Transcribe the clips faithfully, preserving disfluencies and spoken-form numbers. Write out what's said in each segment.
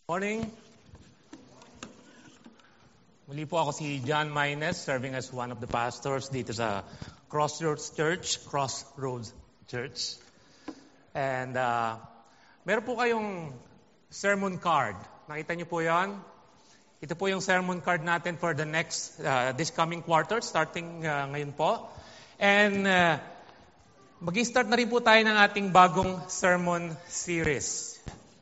Morning. Muli po ako si John Maynes, serving as one of the pastors dito sa Crossroads Church, Crossroads Church. And uh, meron po kayong sermon card. Nakita niyo po yan? Ito po yung sermon card natin for the next, uh, this coming quarter, starting uh, ngayon po. And uh, mag-start na rin po tayo ng ating bagong sermon series.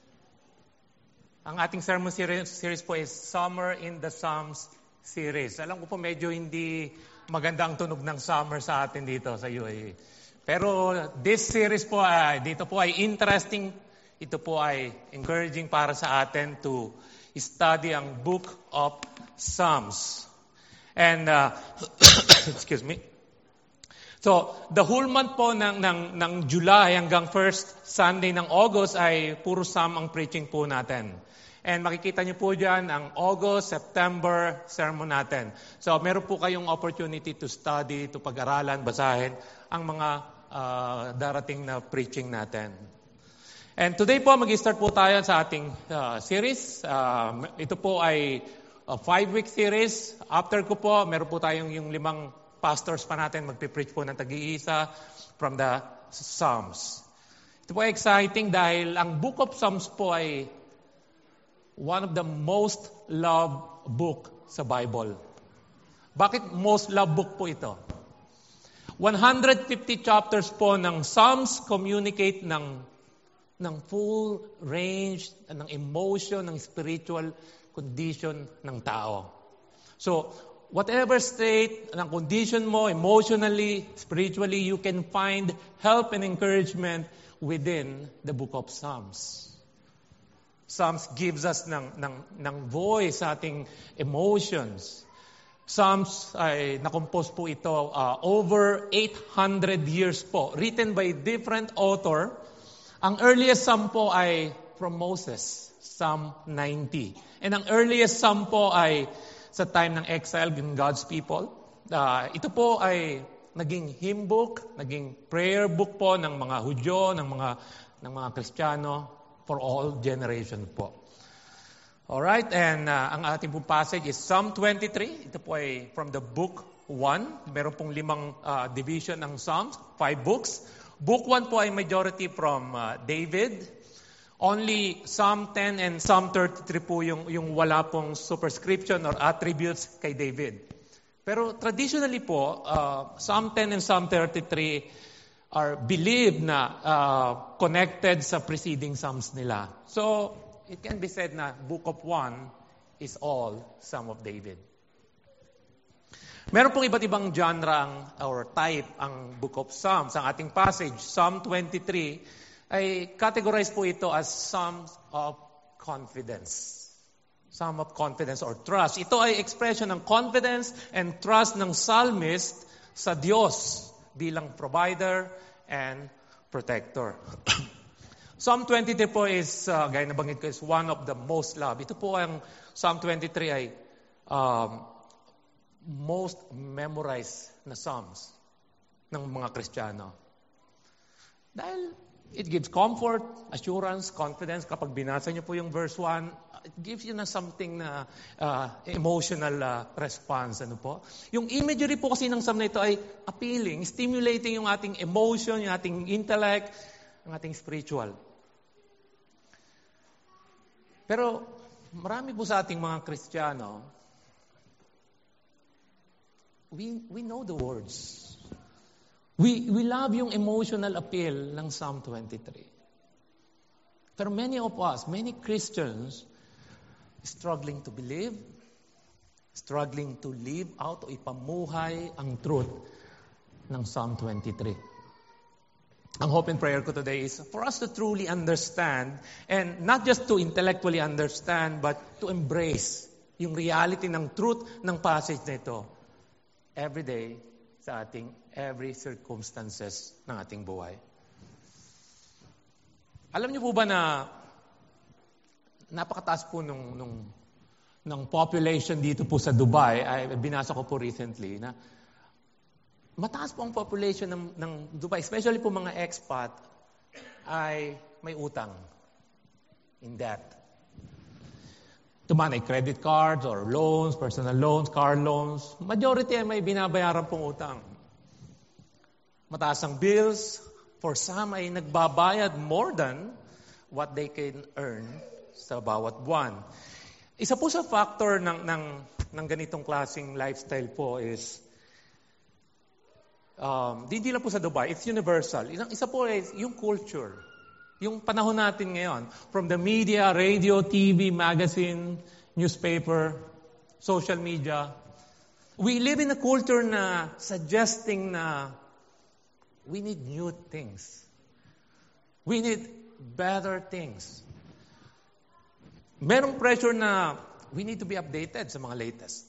Ang ating sermon series, series po is Summer in the Psalms series. Alam ko po medyo hindi maganda ang tunog ng summer sa atin dito sa U A E. Pero this series po, ay, dito po ay interesting. Ito po ay encouraging para sa atin to study ang Book of Psalms. And, uh, excuse me. So, the whole month po ng, ng, ng July hanggang first Sunday ng August ay puro Psalm ang preaching po natin. And makikita niyo po dyan ang August, September sermon natin. So, meron po kayong opportunity to study, to pag-aralan, basahin ang mga uh, darating na preaching natin. And today po, mag-start po tayo sa ating uh, series. Uh, ito po ay a five-week series. After ko po, meron po tayong yung limang pastors pa natin, magpipreach po ng tag-iisa from the Psalms. Ito po ay exciting dahil ang Book of Psalms po ay one of the most loved book sa Bible. Bakit most loved book po ito? one hundred fifty chapters po ng Psalms communicate ng, ng full range ng emotion, ng spiritual condition ng tao. So, whatever state ng condition mo, emotionally, spiritually, you can find help and encouragement within the book of Psalms. Psalms gives us ng, ng, ng voice sa ating emotions. Psalms ay nakompose po ito uh, over eight hundred years po. Written by different author. Ang earliest psalm po ay from Moses, Psalm ninety. And ang earliest psalm po ay sa time ng exile ng God's people. Uh, ito po ay naging hymn book, naging prayer book po ng mga Hudyo, ng mga, ng mga Kristiyano, for all generation po. Alright, and uh, ang ating pong passage is Psalm twenty-three. Ito po ay from the book one. Meron pong limang uh, division ng Psalms, five books. Book one po ay majority from uh, David. Only Psalm ten and Psalm thirty-three po yung, yung wala pong superscription or attributes kay David. Pero traditionally po, uh, Psalm ten and Psalm thirty-three are believed na uh, connected sa preceding Psalms nila. So, it can be said na Book of One is all Psalm of David. Meron pong iba't ibang genre ang, or type ang Book of Psalms. Ang ating passage, Psalm twenty-three, ay categorize po ito as Psalms of Confidence. Psalm of Confidence or Trust. Ito ay expression ng confidence and trust ng psalmist sa Diyos bilang provider and protector. Psalm twenty-three po is, uh, gaya na banggit ko, is one of the most loved. Ito po ang Psalm twenty-three ay um, most memorized na Psalms ng mga Kristiyano. Dahil it gives comfort, assurance, confidence. Kapag binasa niyo po yung verse one, it gives you na something na uh, emotional uh, response. Ano po? Yung imagery po kasi ng psalm na ito ay appealing, stimulating yung ating emotion, yung ating intellect, ang ating spiritual. Pero marami po sa ating mga Kristiyano, we, we know the words. We, we love yung emotional appeal ng Psalm twenty-three. Pero many of us, many Christians, struggling to believe, struggling to live out o ipamuhay ang truth ng Psalm twenty-three. Ang hope and prayer ko today is for us to truly understand, and not just to intellectually understand, but to embrace yung reality ng truth ng passage na ito every day sa ating every circumstances ng ating buhay. Alam niyo po ba na napakataas po nung, nung, ng population dito po sa Dubai, ay binasa ko po recently, na mataas po ang population ng, ng Dubai, especially po mga expat, ay may utang, in debt. tumanay credit cards or loans, personal loans, car loans. Majority ay may binabayaran pong utang. Mataas ang bills. For some ay nagbabayad more than what they can earn sa bawat buwan. Isa po sa factor ng, ng, ng ganitong klaseng lifestyle po is Um, hindi lang po sa Dubai, it's universal. Isang, isa po ay yung culture. Yung panahon natin ngayon, from the media, radio, T V, magazine, newspaper, social media, we live in a culture na suggesting na we need new things. We need better things. Merong pressure na we need to be updated sa mga latest.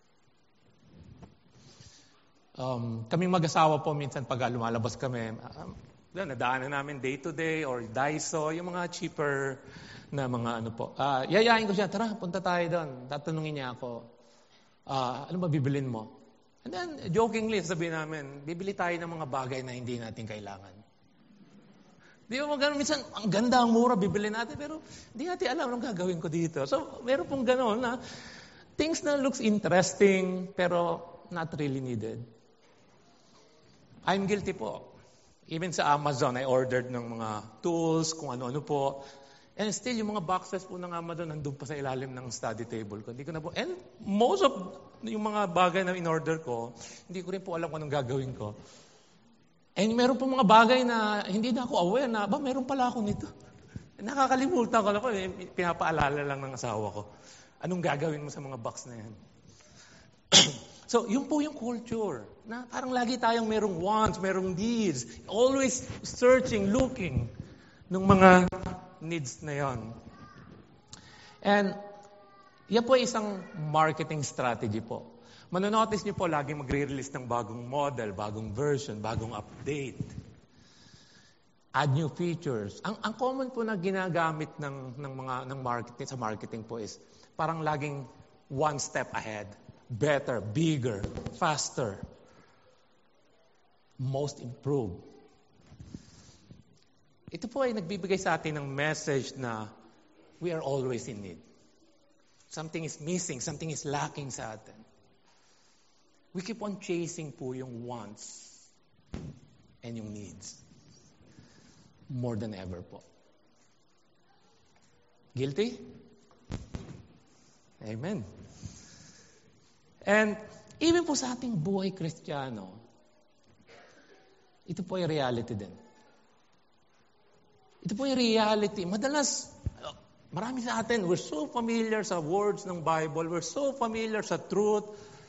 Um, kaming mag-asawa po minsan pag lumalabas kami, um, nadaanan namin day to day or Daiso, yung mga cheaper na mga ano po. Uh, yayain ko siya, tara, punta tayo doon. Tatanungin niya ako, uh, ano ba bibilin mo? And then, jokingly, sabihin namin, bibili tayo ng mga bagay na hindi natin kailangan. Di ba magano, minsan, ang ganda, ang mura, bibili natin, pero hindi natin alam anong gagawin ko dito. So, meron pong gano'n na things na looks interesting, pero not really needed. I'm guilty po. Even sa Amazon, I ordered ng mga tools, kung ano-ano po. And still, yung mga boxes po ng Amazon, nandun pa sa ilalim ng study table ko. Hindi ko na po, and most of yung mga bagay na in-order ko, hindi ko rin po alam kung anong gagawin ko. And meron po mga bagay na hindi na ako aware na, ba, meron pala ako nito. Nakakalimutan ko na po, eh, pinapaalala lang ng asawa ko. Anong gagawin mo sa mga box na yan? So, yun po yung culture. Na parang lagi tayong merong wants, merong needs. Always searching, looking ng mga needs na yon. And yan po isang marketing strategy po. Manonotice niyo po lagi magre-release ng bagong model, bagong version, bagong update. Add new features. Ang, ang common po na ginagamit ng, ng mga ng marketing sa marketing po is parang laging one step ahead. Better, bigger, faster, most improved. Ito po ay nagbibigay sa atin ng message na we are always in need. Something is missing, something is lacking sa atin. We keep on chasing po yung wants and yung needs. More than ever po. Guilty? Amen. And even po sa ating buhay Kristiyano, ito po ay reality din. Ito po ay reality. Madalas, marami sa atin, we're so familiar sa words ng Bible, we're so familiar sa truth.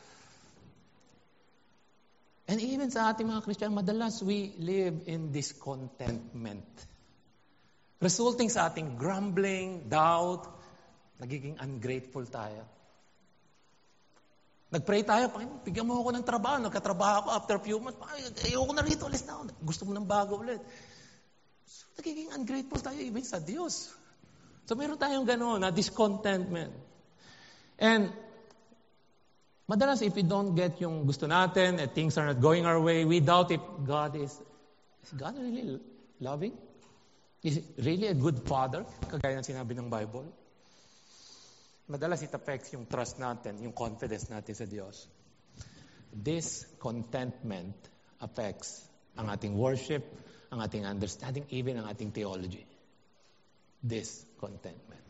And even sa ating mga Kristiyano, madalas we live in discontentment. Resulting sa ating grumbling, doubt, nagiging ungrateful tayo. Nag-pray tayo, Panginoon, bigyan mo ako ng trabaho. Nagkatrabaho ako after a few months. Ayoko na rito, alis na ako. Gusto mo ng bago ulit. So, nagiging ungrateful tayo even sa Diyos. So, meron tayong gano'n na discontentment. And, madalas if we don't get yung gusto natin and things are not going our way, we doubt if God is, is God really loving? Is he really a good father? Kagaya ng sinabi ng Bible. Madalas it affects yung trust natin, yung confidence natin sa Diyos. This contentment affects ang ating worship, ang ating understanding, even ang ating theology. This contentment.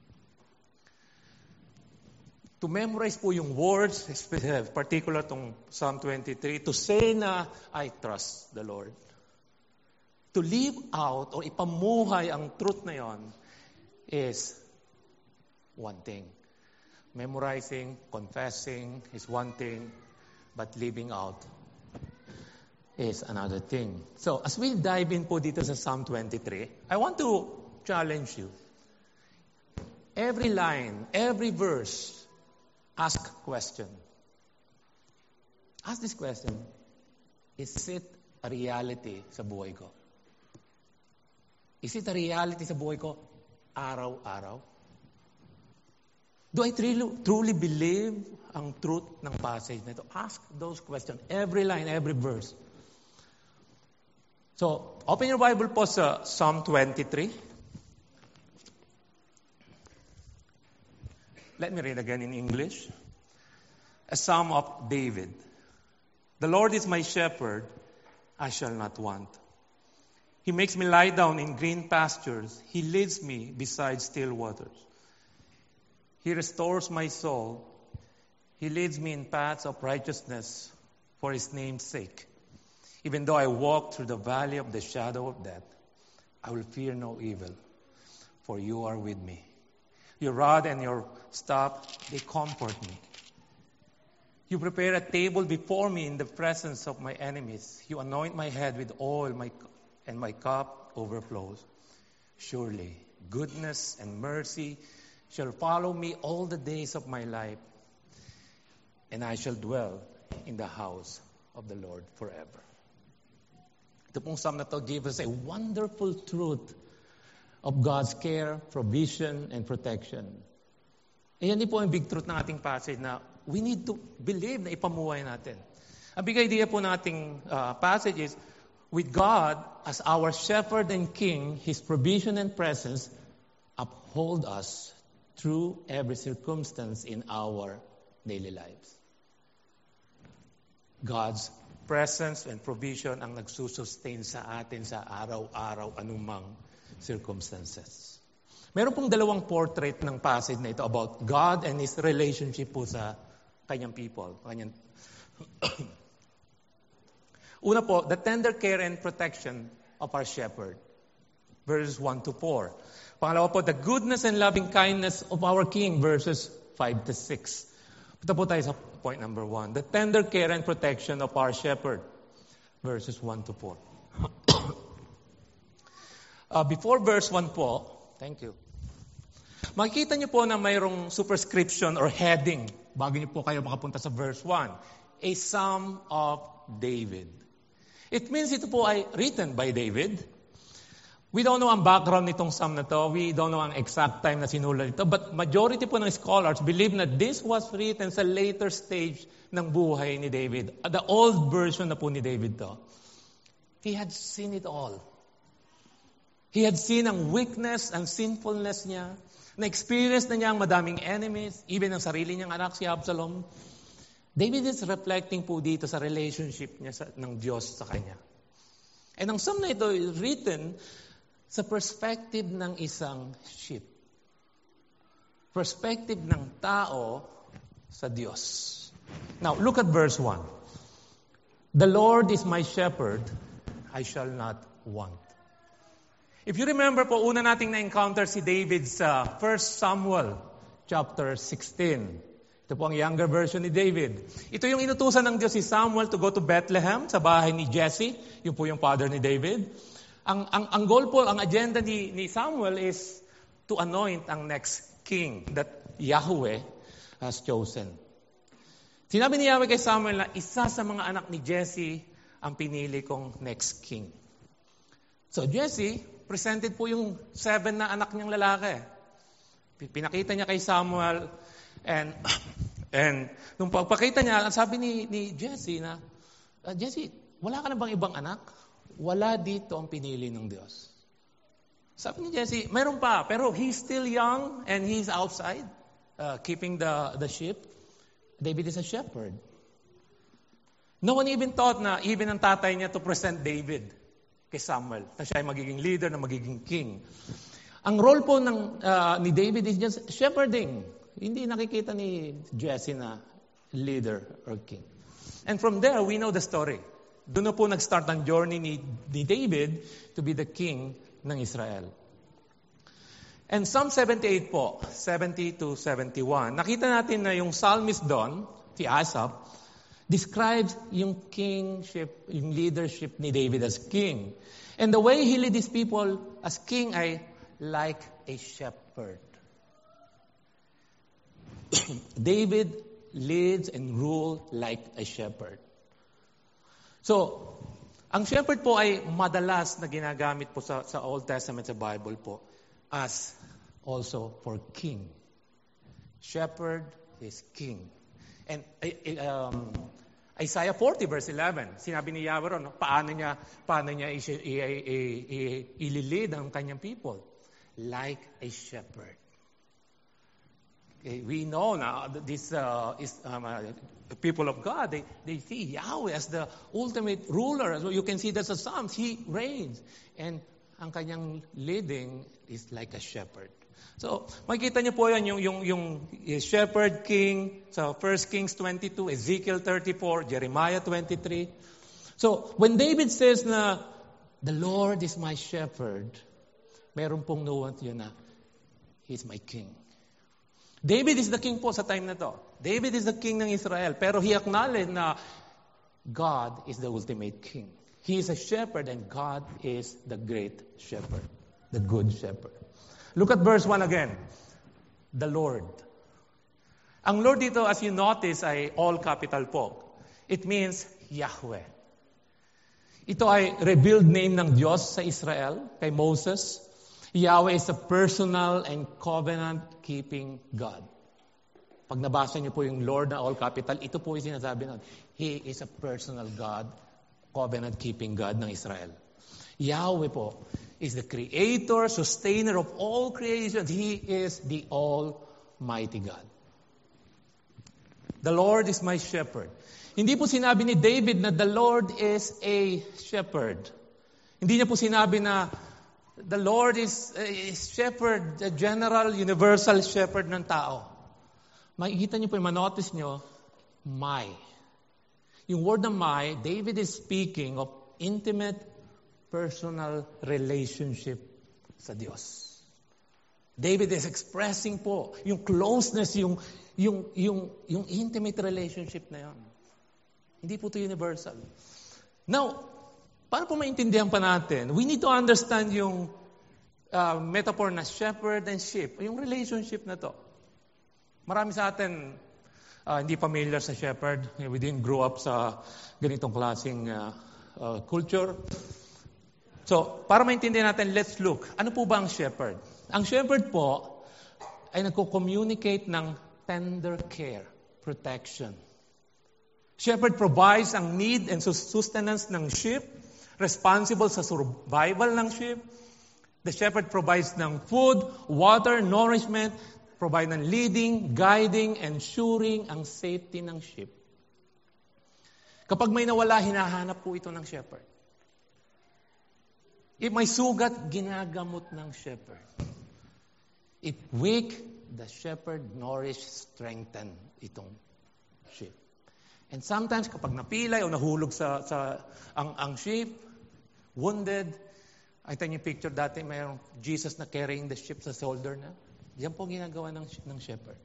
To memorize po yung words, particular tong Psalm twenty-three, to say na, I trust the Lord. To live out o ipamuhay ang truth na yon is one thing. Memorizing, confessing is one thing, but living out is another thing. So, as we dive in po dito sa Psalm twenty-three, I want to challenge you. Every line, every verse, ask a question. Ask this question, is it a reality sa buhay ko? Is it a reality sa buhay ko araw-araw? Do I truly, truly believe ang truth ng passage na ito? Ask those questions. Every line, every verse. So, open your Bible po sa Psalm twenty-three. Let me read again in English. A Psalm of David. The Lord is my shepherd, I shall not want. He makes me lie down in green pastures. He leads me beside still waters. He restores my soul. He leads me in paths of righteousness for His name's sake. Even though I walk through the valley of the shadow of death, I will fear no evil, for You are with me. Your rod and Your staff, they comfort me. You prepare a table before me in the presence of my enemies. You anoint my head with oil, my, and my cup overflows. Surely, goodness and mercy shall follow me all the days of my life, and I shall dwell in the house of the Lord forever. Ito pong psalm na to gives us a wonderful truth of God's care, provision, and protection. Ayan din po ang big truth ng ating passage na we need to believe na ipamuhay natin. Ang big idea po ng ating uh, passage is, with God as our shepherd and king, His provision and presence uphold us through every circumstance in our daily lives. God's presence and provision ang nagsusustain sa atin sa araw-araw anumang circumstances. Meron pong dalawang portrait ng passage na ito about God and His relationship po sa kanyang people. Kanyang Una po, the tender care and protection of our shepherd. Verses one to four. Pangalawa po, the goodness and loving kindness of our King. Verses five to six. Punta po tayo sa point number one. The tender care and protection of our shepherd. Verses one to four. uh, before verse one po, thank you. Makikita niyo po na mayroong superscription or heading bago niyo po kayo makapunta sa verse one. A Psalm of David. It means ito po ay written by David. We don't know ang background nitong psalm na to. We don't know ang exact time na sinulat ito. But majority po ng scholars believe na this was written sa later stage ng buhay ni David. The old version na po ni David to. He had seen it all. He had seen ang weakness, ang sinfulness niya. Na-experience na niya ang madaming enemies, even ang sarili niyang anak si Absalom. David is reflecting po dito sa relationship niya sa, ng Diyos sa kanya. And ang psalm na ito is written sa perspective ng isang sheep. Perspective ng tao sa Diyos. Now, look at verse one. The Lord is my shepherd, I shall not want. If you remember po, una nating na-encounter si David sa First Samuel chapter sixteen. Ito po ang younger version ni David. Ito yung inutusan ng Diyos si Samuel to go to Bethlehem, sa bahay ni Jesse. Yung po yung father ni David. Ang, ang, ang goal po, ang agenda ni, ni Samuel is to anoint ang next king that Yahweh has chosen. Sinabi ni Yahweh kay Samuel na isa sa mga anak ni Jesse ang pinili kong next king. So Jesse presented po yung seven na anak niyang lalaki. Pinakita niya kay Samuel. And and nung pagpakita niya, sabi ni, ni Jesse na, uh, Jesse, wala ka na bang ibang anak? Wala dito ang pinili ng Diyos. Sabi ni Jesse, mayroon pa, pero he's still young and he's outside uh, keeping the, the sheep. David is a shepherd. No one even thought na even ang tatay niya to present David kay Samuel, na siya ay magiging leader, na magiging king. Ang role po ng, uh, ni David is just shepherding. Hindi nakikita ni Jesse na leader or king. And from there, we know the story. Doon na po nag-start ang journey ni, ni David to be the king ng Israel. And Psalm seventy-eight po, seventy to seventy-one, nakita natin na yung psalmist doon, si Asaph, describes yung kingship, yung leadership ni David as king. And the way he led his people as king ay like a shepherd. David leads and rules like a shepherd. So, ang shepherd po ay madalas na ginagamit po sa, sa Old Testament sa Bible po as also for king. Shepherd is king. And um, Isaiah forty verse eleven, sinabi ni Yahweh ron, paano niya, paano niya ililid ang kanyang people? Like a shepherd. Okay, we know now that this uh, is um, uh, the people of God. They they see Yahweh as the ultimate ruler. So you can see that's the Psalms. He reigns, and ang kanyang leading is like a shepherd. So, makikita niyo po yan, yung, yung, yung shepherd king sa First Kings twenty-two, Ezekiel thirty-four, Jeremiah twenty-three. So, when David says na, the Lord is my shepherd, meron pong nuance yun na, He's my king. David is the king po sa time na to. David is the king ng Israel, pero he acknowledged na God is the ultimate king. He is a shepherd and God is the great shepherd, the good shepherd. Look at verse one again. The Lord. Ang Lord dito, as you notice, ay all capital po. It means Yahweh. Ito ay revealed name ng Diyos sa Israel, kay Moses. Yahweh is a personal and covenant-keeping God. Pag nabasa niyo po yung Lord na all capital, ito po yung sinasabi nun. He is a personal God, covenant-keeping God ng Israel. Yahweh po is the creator, sustainer of all creation. He is the Almighty God. The Lord is my shepherd. Hindi po sinabi ni David na the Lord is a shepherd. Hindi niya po sinabi na the Lord is a shepherd, a general, universal shepherd ng tao. Makikita niyo po, manotice niyo, my. Yung word na my, David is speaking of intimate, personal relationship sa Diyos. David is expressing po yung closeness, yung yung yung yung intimate relationship na yon. Hindi po ito universal. Now, para po maintindihan pa natin, we need to understand yung uh, metaphor na shepherd and sheep, yung relationship na to. Marami sa atin uh, hindi familiar sa shepherd. We didn't grow up sa ganitong klaseng uh, uh, culture. So, para maintindihan natin, let's look. Ano po ba ang shepherd? Ang shepherd po ay nagko-communicate ng tender care, protection. Shepherd provides ang need and sustenance ng sheep, responsible sa survival ng sheep. The shepherd provides ng food, water, nourishment, provide ng leading, guiding, ensuring ang safety ng sheep. Kapag may nawala, hinahanap po ito ng shepherd. If may sugat, ginagamot ng shepherd. If weak, the shepherd nourish, strengthen itong sheep. And sometimes kapag napilay o nahulog sa, sa ang, ang sheep, wounded, ay tayo yung picture dati, mayroong Jesus na carrying the sheep sa shoulder na. Yan po ginagawa ng, ng shepherd.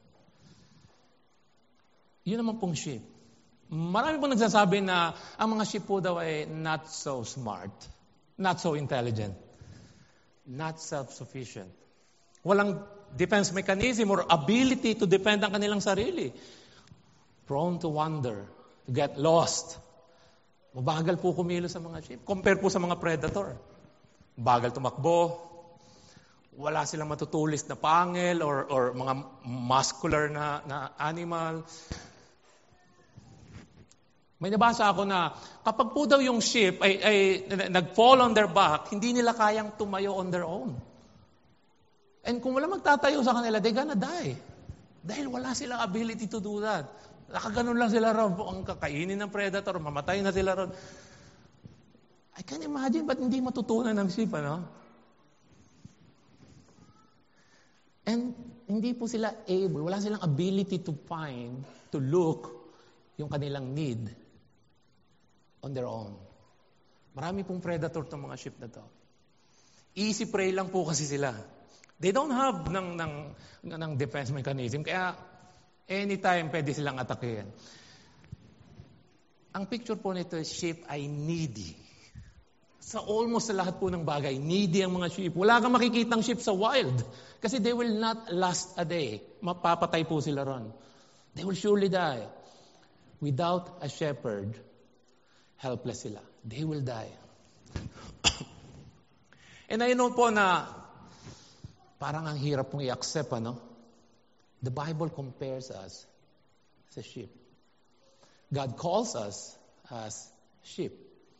Yun naman pong sheep. Marami pong nagsasabi na ang mga sheep po daw ay not so smart. Not so intelligent. Not self-sufficient. Walang defense mechanism or ability to defend ang kanilang sarili. Prone to wander, to get lost. Mabagal po kumilos sa mga sheep. Compare po sa mga predator. Bagal tumakbo. Wala silang matutulis na pangil or, or mga muscular na, na animal. May nabasa ako na kapag po daw yung sheep ay, ay nag-fall on their back, hindi nila kayang tumayo on their own. And kung wala magtatayo sa kanila, they're gonna die. Dahil wala silang ability to do that. Nakaganon lang sila ron. Ang kakainin ng predator, mamatay na sila ron. I can imagine, ba't hindi matutunan ng sheep, ano? And hindi po sila able, wala silang ability to find, to look, yung kanilang need on their own. Marami pong predator itong mga sheep na to. Easy prey lang po kasi sila. They don't have ng, ng, ng defense mechanism, kaya anytime pwede silang atakein. Ang picture po nito is sheep ay needy. Sa almost sa lahat po ng bagay, needy ang mga sheep. Wala kang makikitang sheep sa wild. Kasi they will not last a day. Mapapatay po sila ron. They will surely die. Without a shepherd, helpless sila. They will die. And I know po na parang ang hirap pong i-accept, ano? The Bible compares us sa sheep. God calls us as sheep.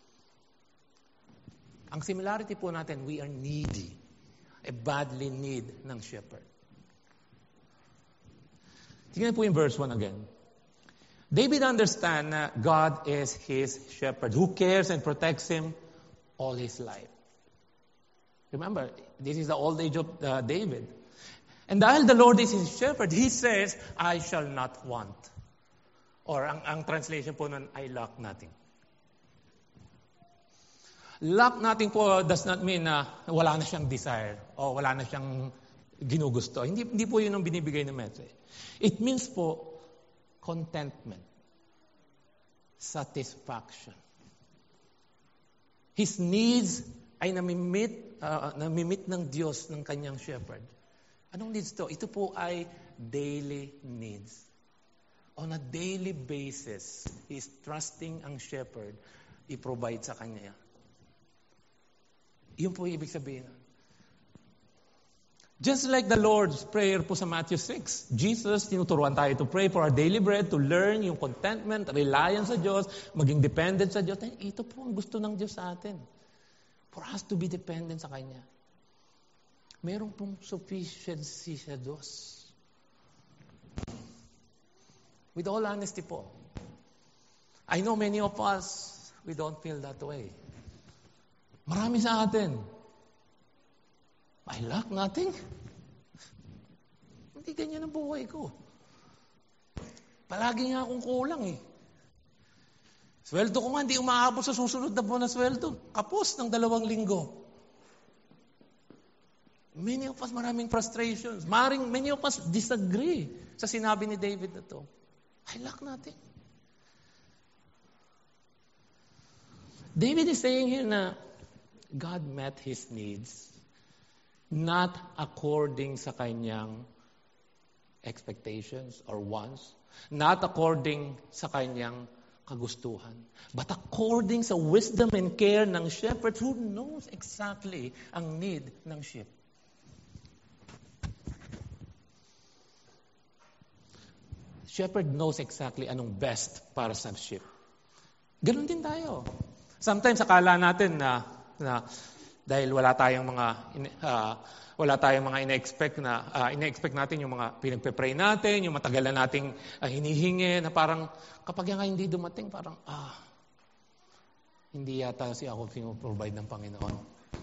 Ang similarity po natin, we are needy. A badly need ng shepherd. Tingnan po yung verse one again. David understand na God is his shepherd who cares and protects him all his life. Remember, this is the old age of uh, David. And dahil the Lord is his shepherd, he says, I shall not want. Or ang, ang translation po nun, I lack nothing. Lack nothing po does not mean na wala na siyang desire o wala na siyang ginugusto. Hindi, hindi po yun ang binibigay ng message. It means po contentment, satisfaction. His needs ay namimit, uh, namimit ng Diyos ng kanyang shepherd. Anong needs to? Ito po ay daily needs. On a daily basis, he's trusting ang shepherd i-provide sa kanya. Yun po ibig sabihin. Just like the Lord's Prayer po sa Matthew six, Jesus, tinuturuan tayo to pray for our daily bread, to learn yung contentment, reliance sa Diyos, maging dependent sa Diyos. Ito po ang gusto ng Diyos sa atin. For us to be dependent sa Kanya. Meron pong sufficiency sa Diyos. With all honesty po, I know many of us, we don't feel that way. Marami sa atin, I lack nothing. Hindi ganyan ang buhay ko. Palagi nga akong kulang eh. Sweldo ko nga, hindi umaabot sa susunod na buwan na sweldo. Kapos ng dalawang linggo. Many of us, maraming frustrations. Maring, many of us disagree sa sinabi ni David na to. I lack nothing. David is saying here na God met his needs not according sa kanyang expectations or wants, not according sa kanyang kagustuhan, but according sa wisdom and care ng shepherd who knows exactly ang need ng sheep. Shepherd knows exactly anong best para sa sheep. Ganon din tayo. Sometimes akala natin na, na dahil wala tayong mga uh, wala tayong mga ina-expect na uh, ina-expect natin yung mga pinagpe-pray natin, yung matagal na nating uh, hinihingi na parang kapag yan hindi dumating parang ah hindi yata si ako pino-provide ng Panginoon.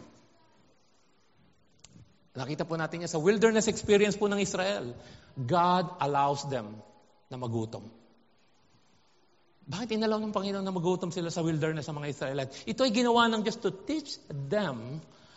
Nakita po natin yan sa wilderness experience po ng Israel. God allows them na magutom. Bakit inalaw ng Panginoon na magutom sila sa wilderness sa mga Israelites? Ito ay ginawa ng Diyos to teach them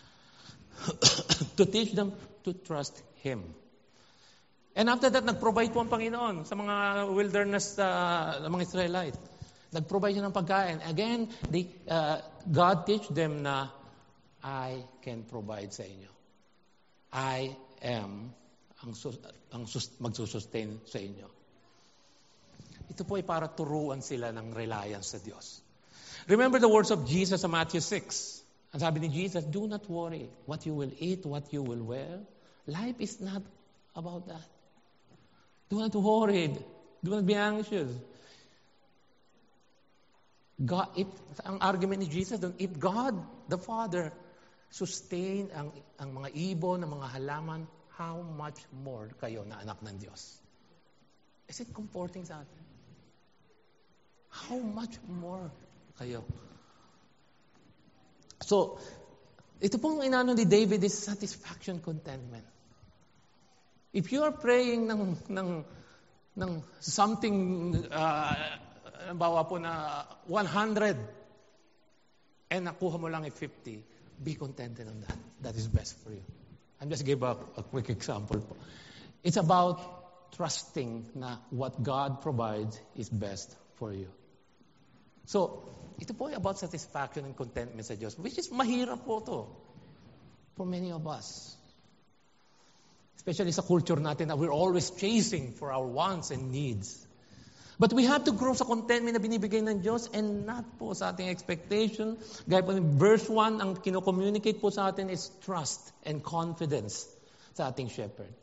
to teach them to trust Him. And after that, nag-provide po ang Panginoon sa mga wilderness uh, mga Israelites. Nag-provide siya ng pagkain. Again, they, uh, God teach them na I can provide sa inyo. I am ang, sus- ang sus- magsusustain sa inyo. Ito po ay para turuan sila ng reliance sa Diyos. Remember the words of Jesus sa Matthew six. Ang sabi ni Jesus, do not worry what you will eat, what you will wear. Life is not about that. Do not worry. Do not be anxious. God, if, ang argument ni Jesus doon, if God, the Father, sustain ang, ang mga ibon, ang mga halaman, how much more kayo na anak ng Diyos? Is it comforting sa atin? How much more kayo? So, ito pong inano ni David is satisfaction, contentment. If you are praying ng, ng, ng something, uh, bawa po na one hundred, and nakuha mo lang ay fifty, be contented on that. That is best for you. I'm just give a, a quick example po. It's about trusting na what God provides is best for you. So, ito po ay about satisfaction and contentment sa Diyos, which is mahirap po to for many of us. Especially sa culture natin na we're always chasing for our wants and needs. But we have to grow sa contentment na binibigay ng Diyos and not po sa ating expectation. Gaya po in verse one, ang kino-communicate po sa atin is trust and confidence sa ating shepherd.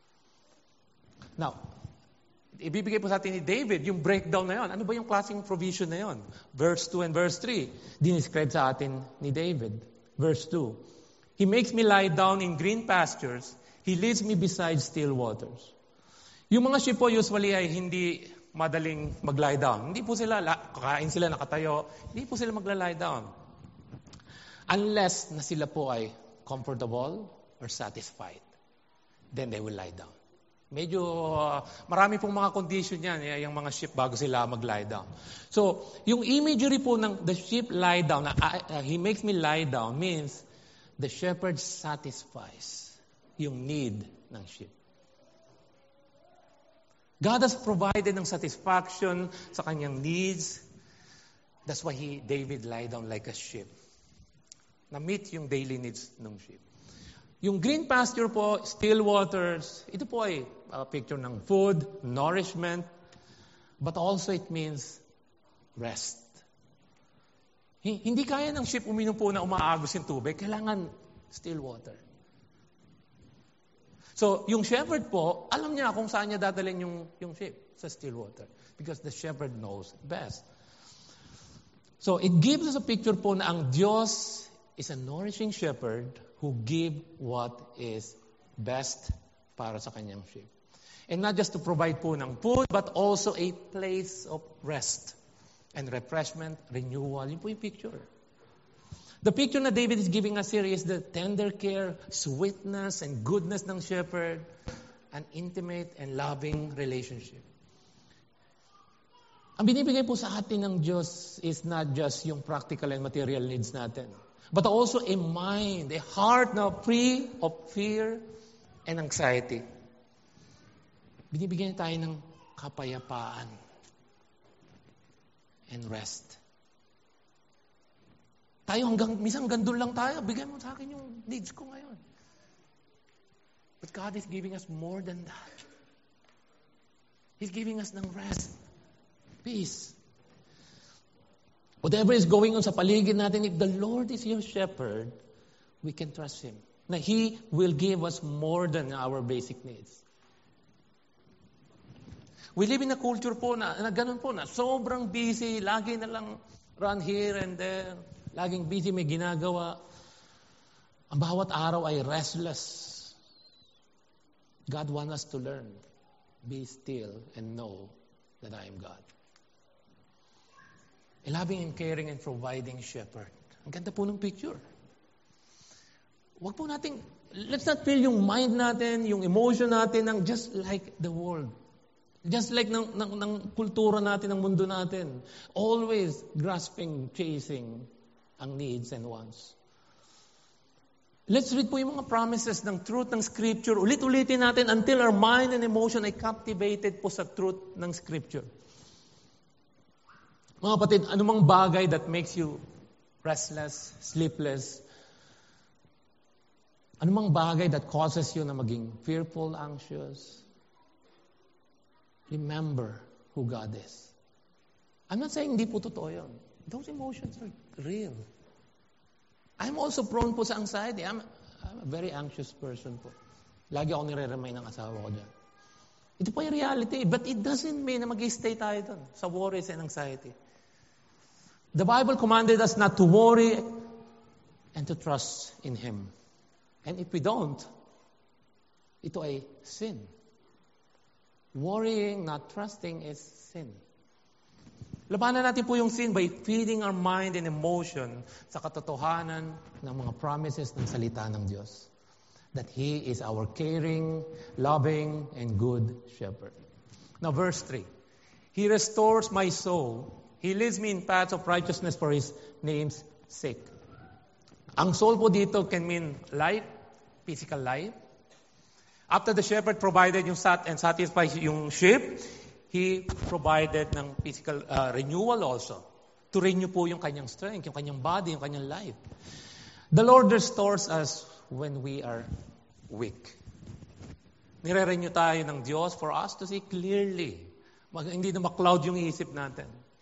Now, ibibigay po sa atin ni David yung breakdown na yon. Ano ba yung klaseng provision na yon? Verse two and verse three, dinescribe sa atin ni David. Verse two, He makes me lie down in green pastures. He leads me beside still waters. Yung mga sheep po usually ay hindi madaling mag-lie down. Hindi po sila, kakain sila nakatayo, hindi po sila magla-lie down. Unless na sila po ay comfortable or satisfied. Then they will lie down. Medyo uh, marami pong mga condition yan, yung mga sheep bago sila mag-lie down. So, yung imagery po ng the sheep lie down, uh, uh, he makes me lie down, means the shepherd satisfies yung need ng sheep. God has provided ng satisfaction sa kanyang needs. That's why he, David lie down like a sheep. Na-meet yung daily needs ng sheep. Yung green pasture po, still waters, ito po ay a picture ng food, nourishment, but also it means rest. Hindi kaya ng sheep uminom po na umaagos yung tubig, kailangan still water. So, yung shepherd po, alam niya kung saan niya dadalhin yung, yung sheep sa still water. Because the shepherd knows best. So, it gives us a picture po na ang Diyos is a nourishing shepherd who give what is best para sa kanyang sheep. And not just to provide po ng food, but also a place of rest and refreshment, renewal. Yun po yung picture. The picture na David is giving us here is the tender care, sweetness, and goodness ng shepherd, an intimate and loving relationship. Ang binibigay po sa atin ng Diyos is not just yung practical and material needs natin, but also a mind, a heart na free of fear and anxiety. Binibigyan tayo ng kapayapaan and rest. Tayo hanggang, minsan hanggang doon lang tayo, bigyan mo sa akin yung needs ko ngayon. But God is giving us more than that. He's giving us ng rest, peace. Whatever is going on sa paligid natin, if the Lord is your shepherd, we can trust Him. Na He will give us more than our basic needs. We live in a culture po na, na ganun po na sobrang busy, lagi na lang run here and there, laging busy may ginagawa. Ang bawat araw ay restless. God wants us to learn, be still and know that I am God. A loving and caring and providing shepherd. Ang ganda po ng picture. Huwag po natin, let's not fill yung mind natin, yung emotion natin ng just like the world. Just like ng, ng, ng kultura natin, ng mundo natin. Always grasping, chasing ang needs and wants. Let's read po yung mga promises ng truth ng Scripture. Ulit-ulitin natin until our mind and emotion ay captivated po sa truth ng Scripture. Mga kapatid, anumang bagay that makes you restless, sleepless, anumang bagay that causes you na maging fearful, anxious, remember who God is. I'm not saying hindi po totoo yun. Those emotions are real. I'm also prone po sa anxiety. I'm, I'm a very anxious person po. Lagi ako nire-remind ng asawa ko dyan. Ito po yung reality. But it doesn't mean na mag-stay tayo dun sa worries and anxiety. The Bible commanded us not to worry and to trust in Him. And if we don't, ito ay sin. Worrying, not trusting is sin. Labanan natin po yung sin by feeding our mind and emotion sa katotohanan ng mga promises ng salita ng Diyos. That He is our caring, loving, and good shepherd. Now verse three. He restores my soul. He leads me in paths of righteousness for His name's sake. Ang soul po dito can mean life, physical life. After the shepherd provided yung sat and satisfied yung sheep, He provided ng physical uh, renewal also. To renew po yung kanyang strength, yung kanyang body, yung kanyang life. The Lord restores us when we are weak. Nire-renew tayo ng Diyos for us to see clearly. Mag, hindi na makloud yung isip natin.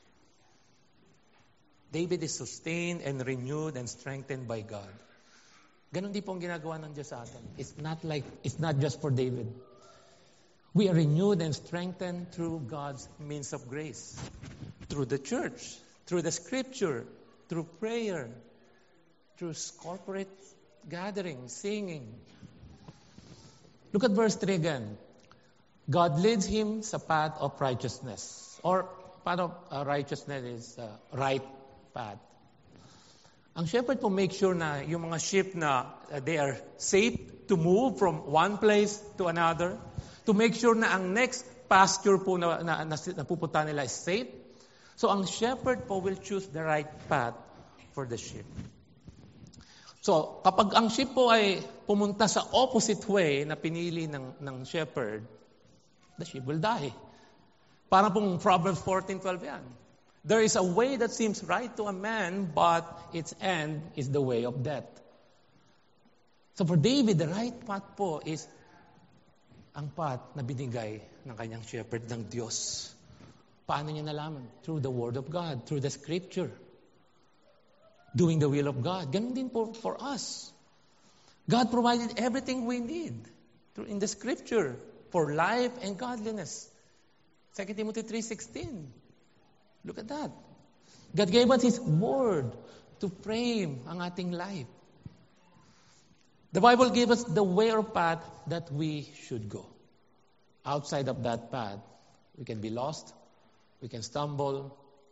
David is sustained and renewed and strengthened by God. Ganon din po ang ginagawa ng Diyos sa atin. It's not like, it's not just for David. We are renewed and strengthened through God's means of grace. Through the church, through the Scripture, through prayer, through corporate gathering, singing. Look at verse three again. God leads him sa path of righteousness. Or path of uh, righteousness is uh, right path. Ang shepherd po make sure na yung mga sheep na uh, they are safe to move from one place to another. To make sure na ang next pasture po na, na, na, na pupunta nila is safe. So ang shepherd po will choose the right path for the sheep. So kapag ang sheep po ay pumunta sa opposite way na pinili ng, ng shepherd, the sheep will die. Parang pong Proverbs fourteen twelve yan. There is a way that seems right to a man, but its end is the way of death. So for David, the right path po is ang path na binigay ng kanyang shepherd ng Diyos. Paano niya nalaman? Through the Word of God, through the Scripture. Doing the will of God. Ganun din po for us. God provided everything we need through in the Scripture for life and godliness. Second Timothy three sixteen. Look at that. God gave us His Word to frame ang ating life. The Bible gave us the way or path that we should go. Outside of that path, we can be lost, we can stumble,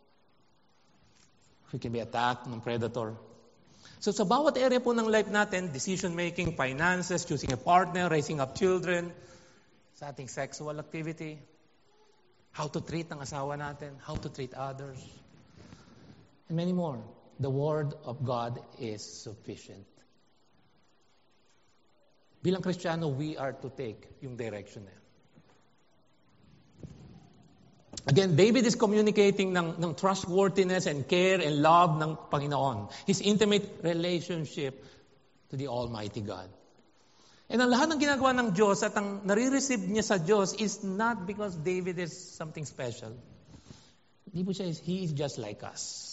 we can be attacked ng predator. So sa bawat area po ng life natin, decision-making, finances, choosing a partner, raising up children, sa ating sexual activity, how to treat ang asawa natin, how to treat others, and many more. The Word of God is sufficient. Bilang Kristiyano, we are to take yung direction na yan. Again, David is communicating ng, ng trustworthiness and care and love ng Panginoon. His intimate relationship to the Almighty God. And ang lahat ng ginagawa ng Diyos at ang nare-receive niya sa Diyos is not because David is something special. Hindi po siya, he is just like us.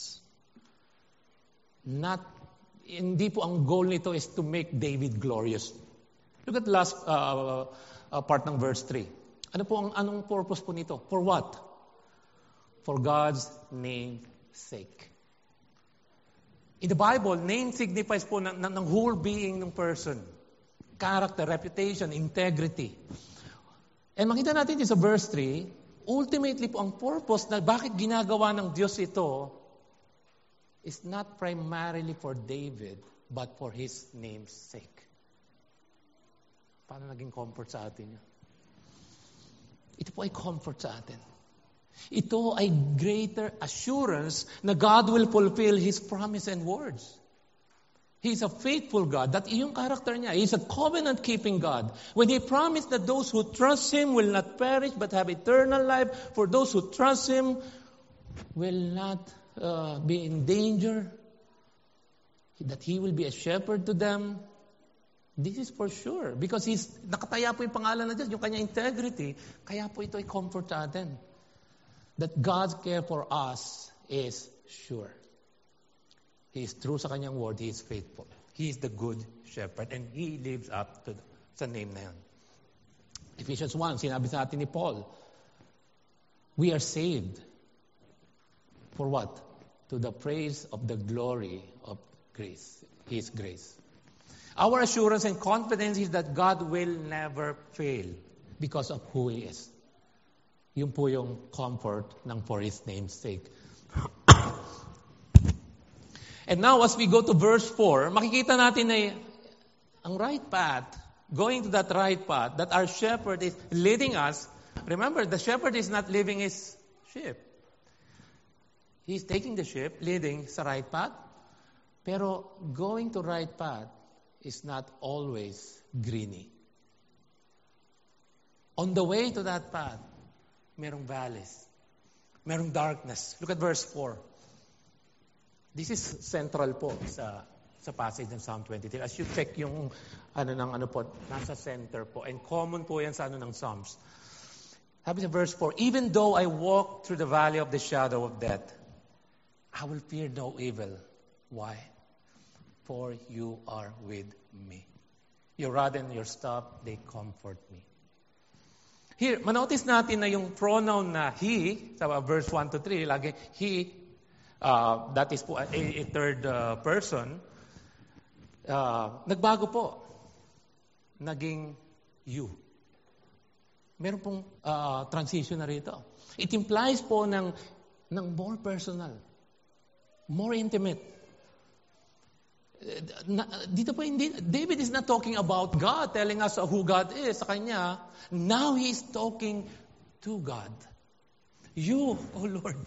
Not, hindi po ang goal nito is to make David glorious. Look at the last uh, uh, part ng verse three. Ano po ang anong purpose po nito? For what? For God's name's sake. In the Bible, name signifies po ng, ng, ng whole being ng person. Character, reputation, integrity. And makita natin sa verse three, ultimately po ang purpose na bakit ginagawa ng Diyos ito is not primarily for David, but for His name's sake. Paano naging comfort sa atin yun? Ito po ay comfort sa atin. Ito ay greater assurance na God will fulfill His promise and words. He is a faithful God. That iyong character niya. He is a covenant-keeping God. When He promised that those who trust Him will not perish but have eternal life, for those who trust Him will not uh, be in danger, that He will be a shepherd to them, this is for sure. Because He's, nakataya po yung pangalan na Diyos, yung kanyang integrity, kaya po ito ay comfort sa atin. That God's care for us is sure. He is true sa kanyang word. He is faithful. He is the good shepherd. And He lives up to the, sa name na yan. Ephesians one, sinabi sa atin ni Paul, we are saved. For what? To the praise of the glory of grace. His grace. Our assurance and confidence is that God will never fail because of who He is. Yun po yung comfort ng for His name's sake. And now, as we go to verse four, makikita natin na ang right path, going to that right path, that our shepherd is leading us. Remember, the shepherd is not leaving his sheep. He's taking the sheep, leading sa right path. Pero going to right path is not always greeny. On the way to that path, merong valleys. Merong darkness. Look at verse four. This is central po sa sa passage ng Psalm twenty-three. As you check yung ano ng ano po, nasa center po. And common po yan sa ano ng Psalms. Sabi sa verse four, even though I walk through the valley of the shadow of death, I will fear no evil. Why? For you are with me. Your rod and your staff, they comfort me. Here, manotice natin na yung pronoun na he, sa verse one to three, lagi he, uh, that is po a, a third uh, person, uh, nagbago po. Naging you. meron pong uh, transition na rito. It implies po ng, ng more personal, more intimate. Na, dito po, hindi, David is not talking about God, telling us who God is sa kanya. Now he is talking to God. You, O Lord.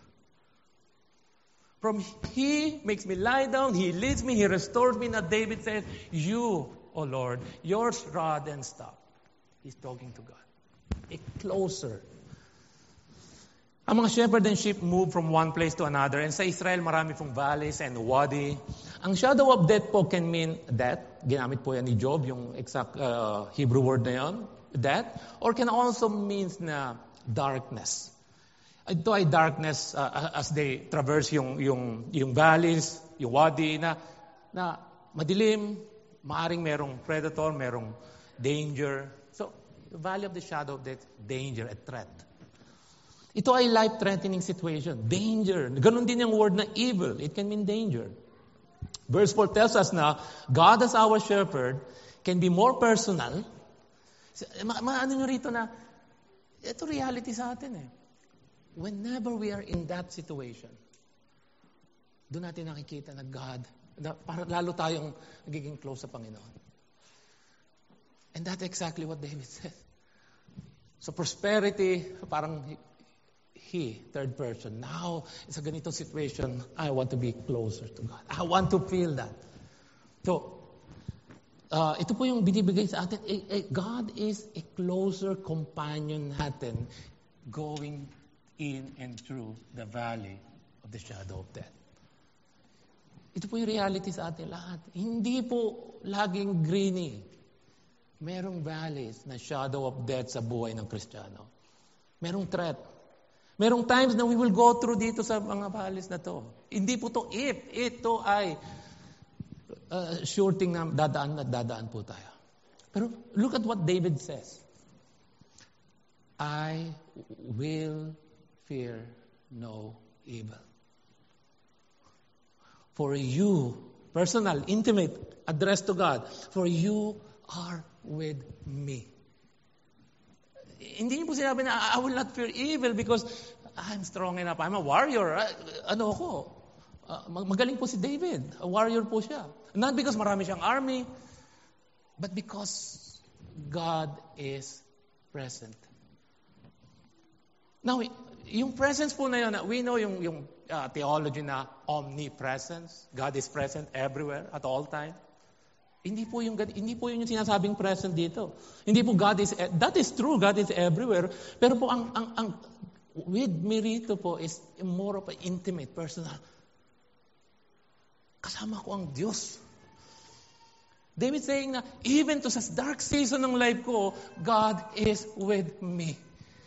From He makes me lie down, He leads me, He restores me. Now David says, you, O Lord, your rod and staff. He's talking to God. A closer. Ang mga shepherd and sheep move from one place to another. And sa Israel, marami pong valleys and wadi. Ang shadow of death po can mean death. Ginamit po yan ni Job, yung exact uh, Hebrew word na yon, death. Or can also means na darkness. Ito ay darkness uh, as they traverse yung, yung, yung valleys, yung wadi na, na madilim, maaring merong predator, merong danger. So, the valley of the shadow of death, danger, a threat. Ito ay life-threatening situation, danger. Ganon din yung word na evil. It can mean danger. Verse four tells us na God as our shepherd can be more personal. Ma- ma- ano nyo rito na, ito reality sa atin eh. Whenever we are in that situation, doon natin nakikita na God, na para lalo tayong nagiging close sa Panginoon. And that's exactly what David said. So prosperity, parang he, third person. Now, sa ganitong situation, I want to be closer to God. I want to feel that. So, uh, ito po yung binibigay sa atin. Eh, eh, God is a closer companion natin going in and through the valley of the shadow of death. Ito po yung reality sa atin lahat. Hindi po laging greeny. Merong valleys na shadow of death sa buhay ng Kristiyano. Merong threat. Merong times na we will go through dito sa mga valleys na to. Hindi po to if. Ito ay uh, sure thing na dadaan na dadaan po tayo. Pero look at what David says. I will fear no evil. For you, personal, intimate, address to God, for you are with me. Hindi niyo po sinabi na, I will not fear evil because I'm strong enough. I'm a warrior. Ano ako? Uh, magaling po si David. A warrior po siya. Not because marami siyang army, but because God is present. Now, yung presence po na yun, we know yung, yung uh, theology na omnipresence. God is present everywhere, at all time. Hindi po yung hindi po yun yung sinasabing present dito. Hindi po God is, that is true, God is everywhere. Pero po ang, ang, ang with me rito po is more of an intimate, personal. Kasama ko ang Diyos. David saying na, even to sa dark season ng life ko, God is with me.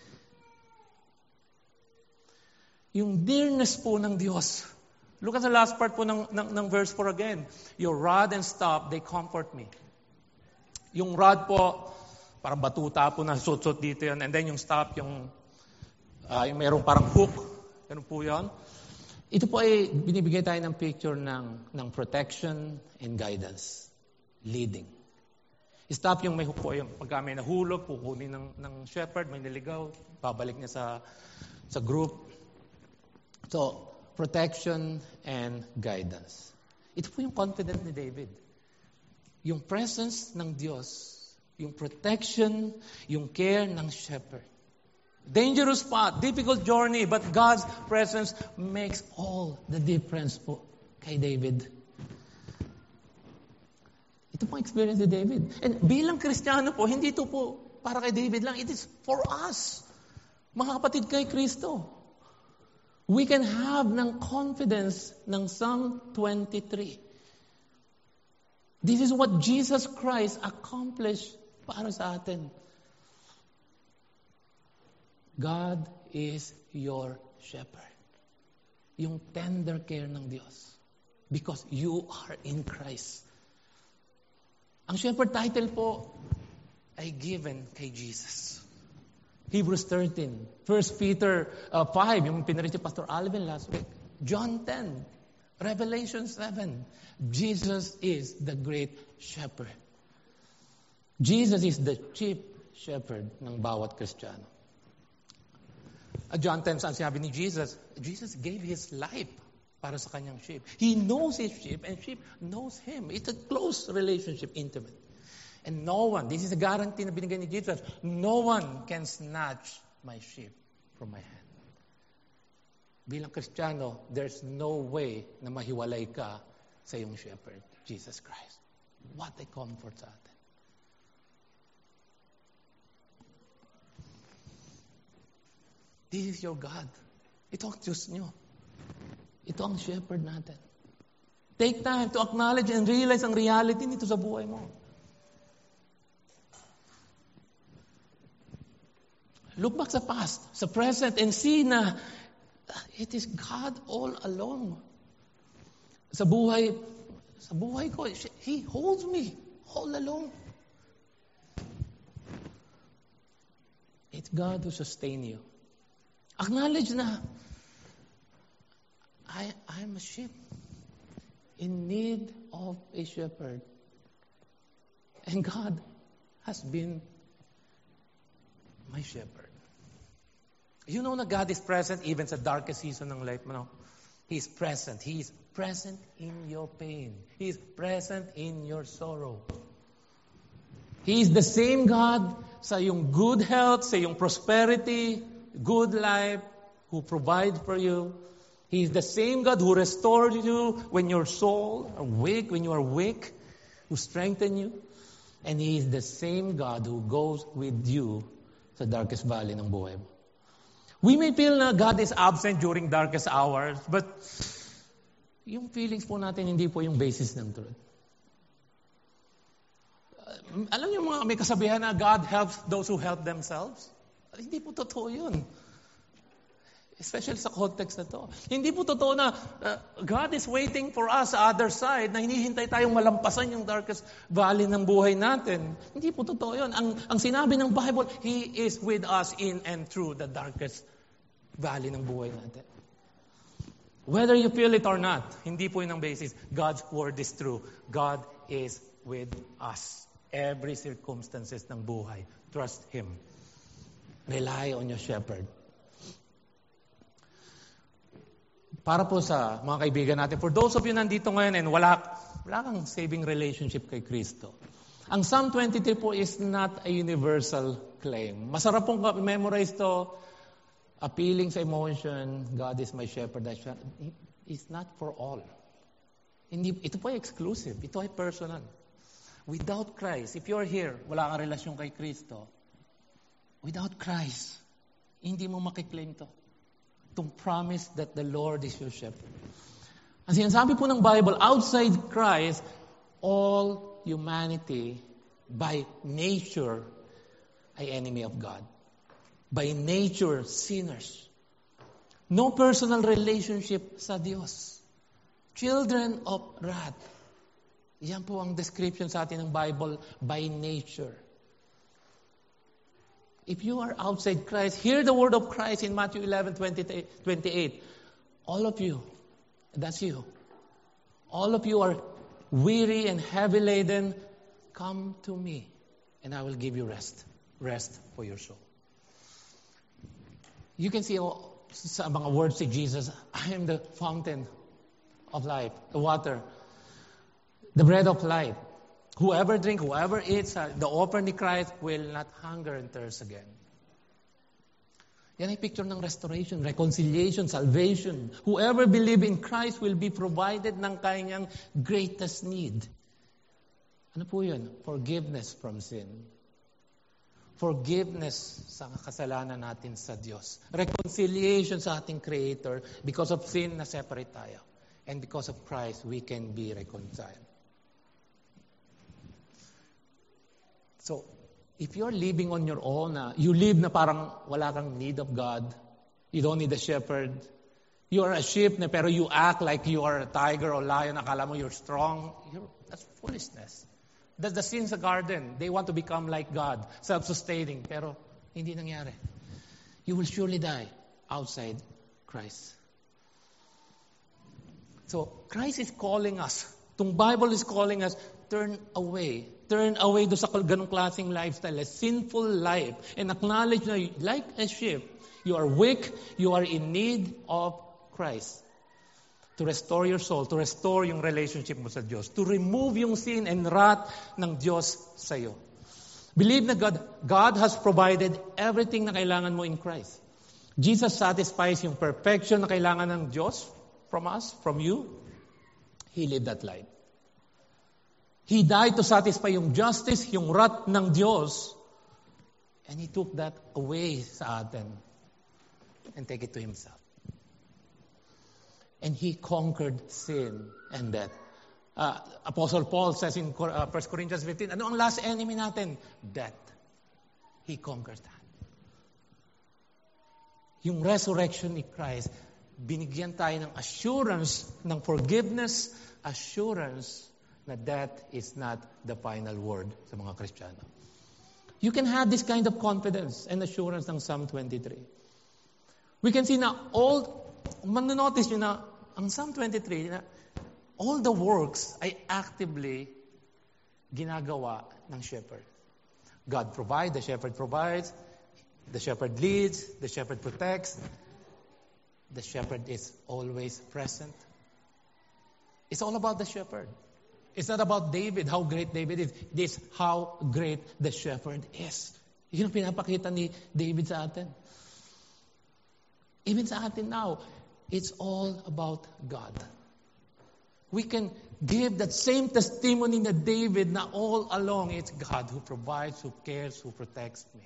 Yung dearness po ng Diyos. Look at the last part po ng, ng, ng verse four again. Your rod and staff, they comfort me. Yung rod po, parang batuta po na suot-suot dito yan. And then yung staff, yung, uh, yung merong parang hook. Ganun po yan. Ito po ay binibigay tayo ng picture ng, ng protection and guidance. Leading. Staff yung may hook po. Yung pagka may nahulog, kukunin ng, ng shepherd, may niligaw, babalik niya sa, sa group. So, protection and guidance. Ito po yung confidence ni David. Yung presence ng Diyos, yung protection, yung care ng shepherd. Dangerous path, difficult journey, but God's presence makes all the difference po kay David. Ito po ang experience ni David. And bilang Kristiyano po, hindi ito po para kay David lang. It is for us. Mga kapatid kay Kristo. We can have ng confidence ng Psalm twenty-three. This is what Jesus Christ accomplished para sa atin. God is your shepherd. Yung tender care ng Diyos. Because you are in Christ. Ang shepherd title po ay given kay Jesus. Hebrews thirteen, First Peter uh, five, yung pinarito Pastor Alvin last week. John ten, Revelation seven. Jesus is the great shepherd. Jesus is the chief shepherd ng bawat Kristiyano. At John ten, saan sinabi ni Jesus, Jesus gave His life para sa kanyang sheep. He knows His sheep and sheep knows Him. It's a close relationship, intimate. And no one, this is a guarantee na binigay ni Jesus, no one can snatch my sheep from my hand. Bilang Kristiyano, there's no way na mahiwalay ka sa iyong shepherd, Jesus Christ. What a comfort sa atin. This is your God. Ito ang Diyos nyo. Ito ang shepherd natin. Take time to acknowledge and realize ang reality nito sa buhay mo. Look back sa past, sa present, and see na it is God all along. Sa buhay, sa buhay ko, He holds me all along. It's God who sustains you. Acknowledge na I I'm a sheep in need of a shepherd. And God has been my shepherd. You know na God is present even sa darkest season ng life mo. No? He is present. He is present in your pain. He is present in your sorrow. He is the same God sa iyong good health, sa iyong prosperity, good life, who provides for you. He is the same God who restored you when your soul are weak, when you are weak, who strengthens you. And He is the same God who goes with you sa darkest valley ng buhay mo. We may feel na God is absent during darkest hours, but yung feelings po natin hindi po yung basis ng truth. Uh, alam niyo mga may kasabihan na God helps those who help themselves? Hindi po totoo yun. Especially sa context na to. Hindi po totoo na uh, God is waiting for us sa other side, na hinihintay tayong malampasan yung darkest valley ng buhay natin. Hindi po totoo yun. Ang, ang sinabi ng Bible, He is with us in and through the darkest valley ng buhay natin. Whether you feel it or not, hindi po yun ang basis. God's word is true. God is with us. Every circumstances ng buhay. Trust Him. Rely on your shepherd. Para po sa mga kaibigan natin, for those of you nandito ngayon and wala, wala kang saving relationship kay Kristo, ang Psalm twenty-three po is not a universal claim. Masarap pong memorize to, appealing sa emotion, God is my shepherd. It's not for all. Hindi, ito po ay exclusive. Ito ay personal. Without Christ, if you're here, wala kang relasyon kay Kristo, without Christ, hindi mo makiklaim to. Itong promise that the Lord is your shepherd. Ang sinasabi po ng Bible, outside Christ, all humanity, by nature, ay enemy of God. By nature, sinners. No personal relationship sa Diyos. Children of wrath. Yan po ang description sa atin ng Bible, by nature. If you are outside Christ, hear the word of Christ in Matthew eleven, twenty-eight. All of you, that's you. All of you are weary and heavy laden. Come to me, and I will give you rest. Rest for your soul. You can see sa mga words of Jesus, I am the fountain of life, the water, the bread of life. Whoever drink, whoever eats, uh, the offering ni Christ will not hunger and thirst again. Yan ay picture ng restoration, reconciliation, salvation. Whoever believe in Christ will be provided ng kanyang greatest need. Ano po yun? Forgiveness from sin. Forgiveness sa kasalanan natin sa Diyos. Reconciliation sa ating Creator. Because of sin, na-separate tayo. And because of Christ, we can be reconciled. So, if you're living on your own, uh, you live na parang wala kang need of God, you don't need a shepherd, you are a sheep na pero you act like you are a tiger or lion, akala mo you're strong, you're, that's foolishness. That's the sin sa garden. They want to become like God, self-sustaining, pero hindi nangyari. You will surely die outside Christ. So, Christ is calling us Itong Bible is calling us, turn away. Turn away do sa ganong klaseng lifestyle, a sinful life, and acknowledge na like a sheep, you are weak, you are in need of Christ. To restore your soul, to restore yung relationship mo sa Diyos, to remove yung sin and wrath ng Diyos sa iyo. Believe na God, God has provided everything na kailangan mo in Christ. Jesus satisfies yung perfection na kailangan ng Diyos from us, from you. He lived that life. He died to satisfy yung justice, yung wrath ng Diyos. And He took that away sa atin and take it to Himself. And He conquered sin and death. Uh, Apostle Paul says in uh, First Corinthians fifteen, ano ang last enemy natin? Death. He conquered that. Yung resurrection ni Christ, binigyan tayo ng assurance, ng forgiveness, assurance na death is not the final word sa mga Kristiyano. You can have this kind of confidence and assurance ng Psalm twenty-three. We can see na all, manonotice nyo na, ang Psalm twenty-three, na all the works ay actively ginagawa ng shepherd. God provides, the shepherd provides, the shepherd leads, the shepherd protects, the shepherd is always present. It's all about the shepherd. It's not about David, how great David is. This how great the shepherd is. Yun ang pinapakita ni David sa atin. Even sa atin now, it's all about God. We can give that same testimony na David na all along it's God who provides, who cares, who protects me.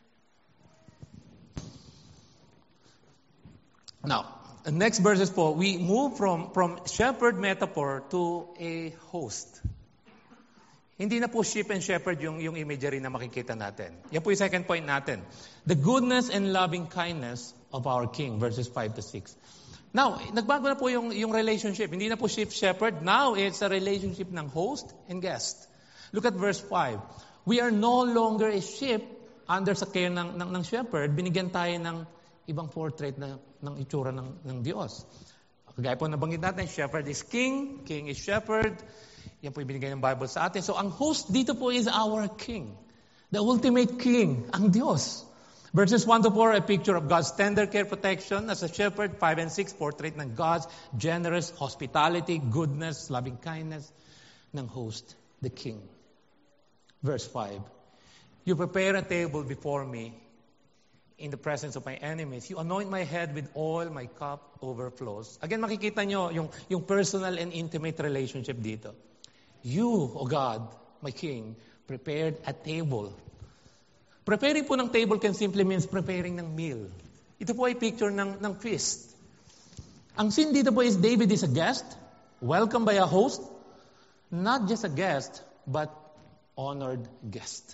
Now, the next verses po, we move from from shepherd metaphor to a host. Hindi na po sheep and shepherd yung, yung imagery na makikita natin. Yan po yung second point natin. The goodness and loving kindness of our King, verses five to six. Now, nagbago na po yung, yung relationship. Hindi na po sheep-shepherd. Now, it's a relationship ng host and guest. Look at verse five. We are no longer a sheep under sa care ng, ng, ng shepherd. Binigyan tayo ng ibang portrait na, ng itsura ng, ng Diyos. Kagaya po nabanggit natin, shepherd is king, king is shepherd. Yan po yung binigay ng Bible sa atin. So, ang host dito po is our king. The ultimate king, ang Diyos. Verses one to four, a picture of God's tender care, protection as a shepherd. five and six, portrait ng God's generous hospitality, goodness, loving kindness ng host, the king. Verse five, you prepare a table before me in the presence of my enemies. You anoint my head with oil, my cup overflows. Again, makikita nyo yung, yung personal and intimate relationship dito. You, O God, my King, prepared a table. Preparing po ng table can simply means preparing ng meal. Ito po ay picture ng, ng feast. Ang scene dito po is David is a guest, welcomed by a host, not just a guest, but honored guest.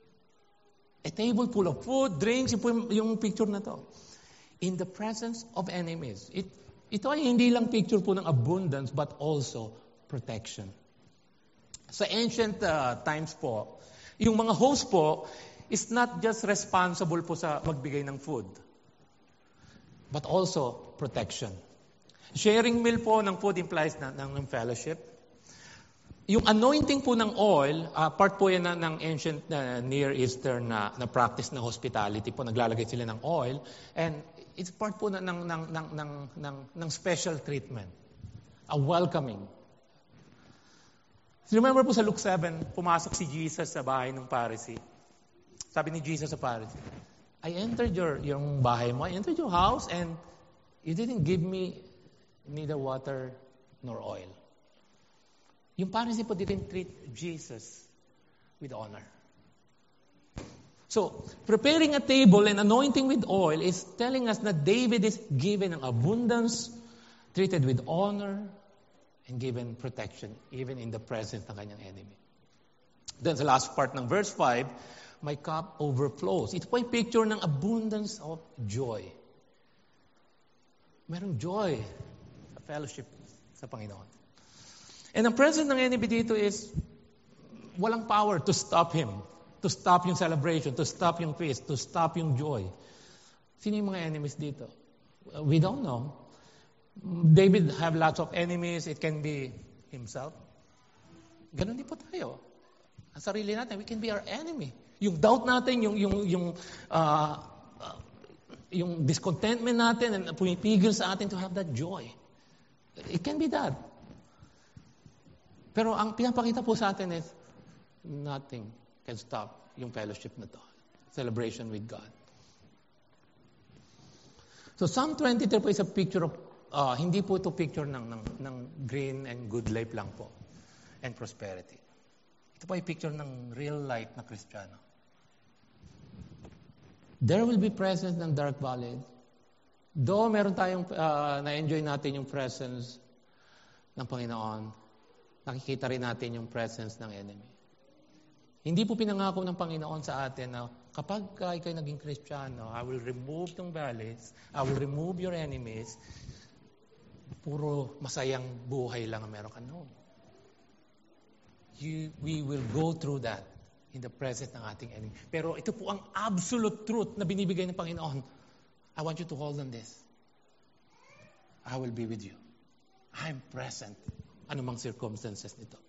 A table full of food, drinks, yung, yung, yung picture na to. In the presence of enemies. It, ito ay hindi lang picture po ng abundance, but also protection. Sa ancient uh, times po, yung mga host po is not just responsible po sa magbigay ng food, but also protection. Sharing meal po ng food implies na, ng, ng fellowship. Yung anointing po ng oil, uh, part po yan na, ng ancient uh, Near Eastern na, na practice na hospitality po. Naglalagay sila ng oil. And it's part po na, ng, ng, ng, ng, ng, ng special treatment. A welcoming. So remember po sa Luke seven, pumasok si Jesus sa bahay ng Pharisee. Sabi ni Jesus sa Pharisee, I entered your yung bahay mo, I entered your house, and you didn't give me neither water nor oil. Yung Pharisee po didn't treat Jesus with honor. So, preparing a table and anointing with oil is telling us that David is given an abundance, treated with honor, and given protection, even in the presence ng kanyang enemy. Then sa last part ng verse five, my cup overflows. Ito po ay picture ng abundance of joy. Merong joy sa fellowship sa Panginoon. And ang presence ng enemy dito is walang power to stop him, to stop yung celebration, to stop yung feast, to stop yung joy. Sino yung mga enemies dito? We don't know. David have lots of enemies. It can be himself. Ganun din po tayo. Ang sarili natin, we can be our enemy. Yung doubt natin, yung yung yung uh, uh, yung discontentment natin, and pumipigil sa atin to have that joy. It can be that. Pero ang pinapakita po sa atin is, nothing can stop yung fellowship na to. Celebration with God. So Psalm twenty-three po is a picture of, uh, hindi po ito picture ng, ng, ng green and good life lang po. And prosperity. Ito po ay picture ng real life na Kristiyano. There will be presence ng dark valleys. Though meron tayong, uh, na-enjoy natin yung presence ng Panginoon, nakikita rin natin yung presence ng enemy. Hindi po pinangako ng Panginoon sa atin na kapag ka ikay naging Kristiyano, I will remove yung valleys, I will remove your enemies, puro masayang buhay lang ang meron ka. No. You, we will go through that in the presence ng ating enemy. Pero ito po ang absolute truth na binibigay ng Panginoon. I want you to hold on this. I will be with you. I'm present. Anumang circumstances nito.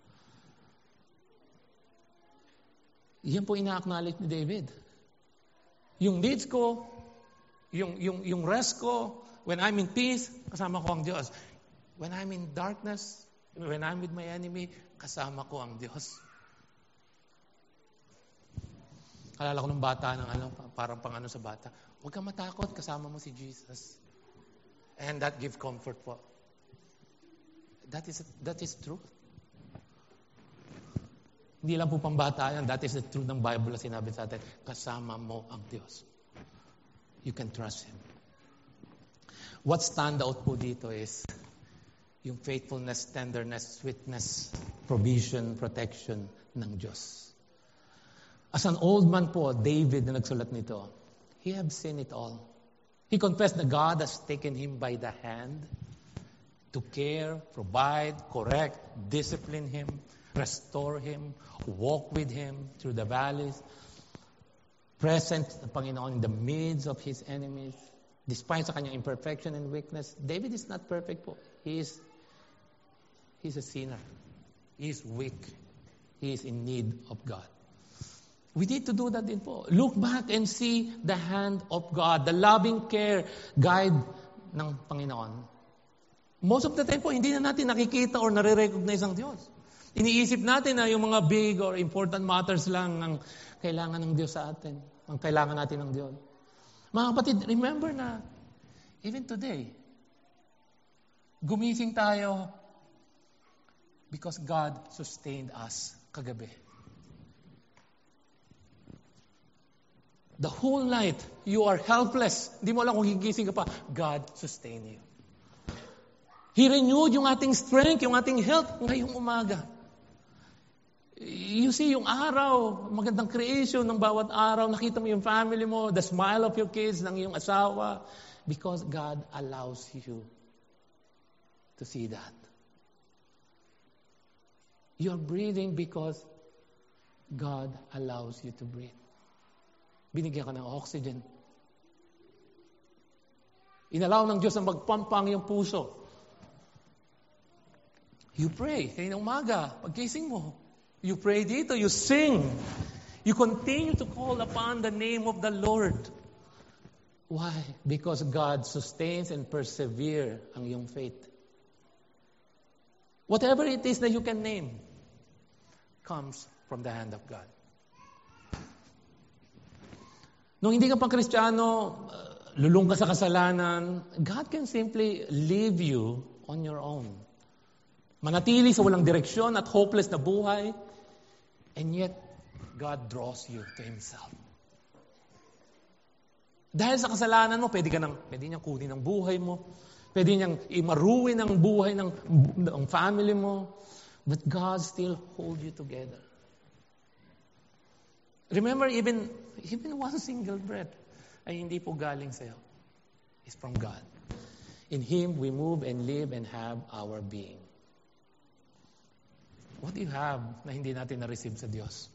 Yan po ina-acknowledge ni David. Yung needs ko, yung, yung, yung rest ko, when I'm in peace, kasama ko ang Diyos. When I'm in darkness, when I'm with my enemy, kasama ko ang Diyos. Alala ko ng bata, ng ano, parang pang ano sa bata, huwag kang matakot, kasama mo si Jesus. And that give comfort po. That is, that is true. Hindi lang po pambata yan. That is the truth ng Bible na sinabi sa atin. Kasama mo ang Diyos. You can trust Him. What stand out po dito is yung faithfulness, tenderness, sweetness, provision, protection ng Diyos. As an old man po, David na nagsulat nito, he have seen it all. He confessed that God has taken him by the hand to care, provide, correct, discipline him, restore him, walk with him through the valleys, present the Panginoon in the midst of his enemies. Despite sa kanyang imperfection and weakness, David is not perfect po. He is he's a sinner. He is weak. He is in need of God. We need to do that din po. Look back and see the hand of God, the loving care, guide ng Panginoon. Most of the time po, hindi na natin nakikita or nare-recognize ang Diyos. Iniisip natin na yung mga big or important matters lang ang kailangan ng Diyos sa atin. Ang kailangan natin ng Diyos. Mga kapatid, remember na even today, gumising tayo because God sustained us kagabi. The whole night, you are helpless. Hindi mo alam kung gigising ka pa. God sustained you. He renewed yung ating strength, yung ating health ngayong umaga. You see, yung araw, magandang creation ng bawat araw, nakita mo yung family mo, the smile of your kids, ng iyong asawa, because God allows you to see that. You're breathing because God allows you to breathe. Binigyan ka ng oxygen. Inalaw ng Diyos na magpampang yung puso. You pray, kaya umaga, pagkising mo, you pray dito, you sing. You continue to call upon the name of the Lord. Why? Because God sustains and persevere ang iyong faith. Whatever it is that you can name comes from the hand of God. Nung hindi ka pa Kristiyano, lulong ka sa kasalanan, God can simply leave you on your own. Manatili sa walang direksyon at hopeless na buhay, and yet, God draws you to Himself. Dahil sa kasalanan mo, pwede ka nang, pwede niyang kunin ang buhay mo, pwede niyang imaruin ang buhay ng, ng family mo, but God still holds you together. Remember, even, even one single breath ay hindi po galing sa'yo. It's from God. In Him, we move and live and have our being. What do you have na hindi natin na-receive sa Diyos?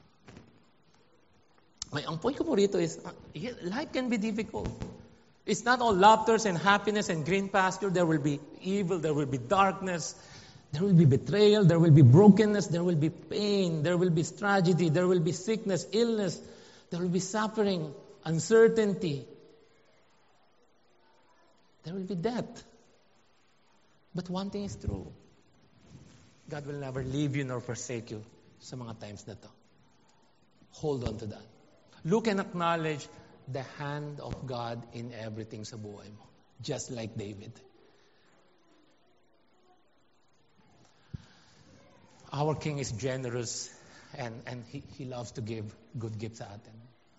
May, ang point ko po rito is, uh, life can be difficult. It's not all laughter and happiness and green pasture. There will be evil, there will be darkness, There will be betrayal, there will be brokenness, there will be pain, there will be tragedy, there will be sickness, illness, there will be suffering, uncertainty. There will be death. But one thing is true. God will never leave you nor forsake you sa mga times na to. Hold on to that. Look and acknowledge the hand of God in everything sa buhay mo. Just like David. Our King is generous and, and he, he loves to give good gifts sa atin.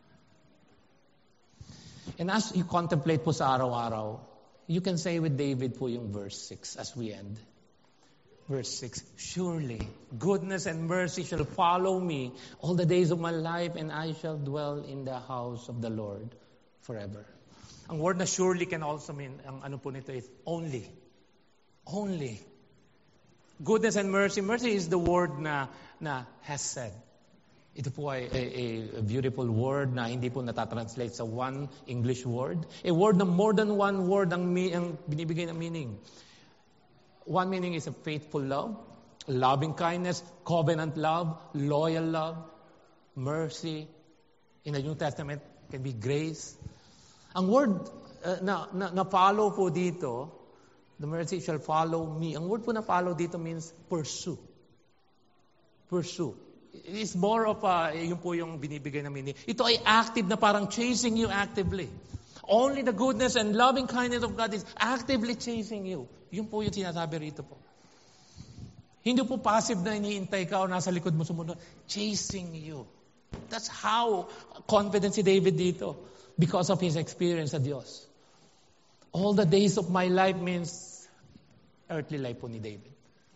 And as you contemplate po sa araw-araw, you can say with David po yung verse six as we end. Verse six, surely goodness and mercy shall follow me all the days of my life, and I shall dwell in the house of the Lord forever. Ang word na surely can also mean, ang ano po nito is only. Only. Goodness and mercy. Mercy is the word na, na has said. Ito po ay a, a beautiful word na hindi po natatranslate sa one English word. A word na more than one word ang, ang binibigay ng meaning. One meaning is a faithful love, loving kindness, covenant love, loyal love, mercy. In the New Testament, can be grace. Ang word uh, na, na, na follow po dito, the mercy shall follow me. Ang word po na follow dito means pursue. Pursue. It's more of a, yun po yung binibigay na meaning. Ito ay active na parang chasing you actively. Only the goodness and loving kindness of God is actively chasing you. Yun po yung sinasabi rito po. Hindi po passive na iniintay ka o nasa likod mo sumunod. Chasing you. That's how confident si David dito. Because of his experience sa Diyos. All the days of my life means earthly life po ni David.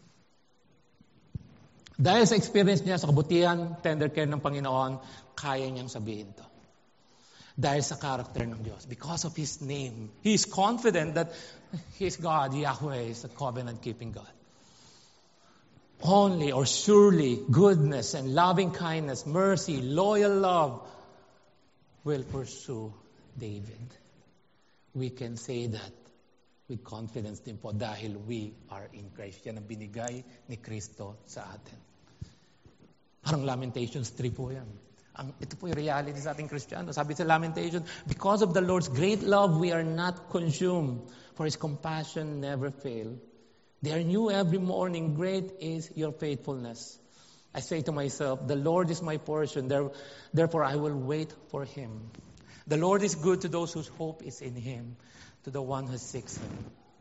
Dahil sa experience niya, sa kabutihan, tender care ng Panginoon, kaya niyang sabihin to. Dahil sa character ng Diyos. Because of His name. He is confident that His God, Yahweh, is a covenant-keeping God. Only or surely goodness and loving kindness, mercy, loyal love will pursue David. We can say that with confidence din po dahil we are in Christ. Yan ang binigay ni Kristo sa atin. Parang Lamentations three po yan. Ang, ito po yung reality sa ating Kristiyano. Sabi sa Lamentations, because of the Lord's great love, we are not consumed, for His compassion never fail. They are new every morning. Great is your faithfulness. I say to myself, the Lord is my portion. Therefore, I will wait for Him. The Lord is good to those whose hope is in Him, to the one who seeks Him.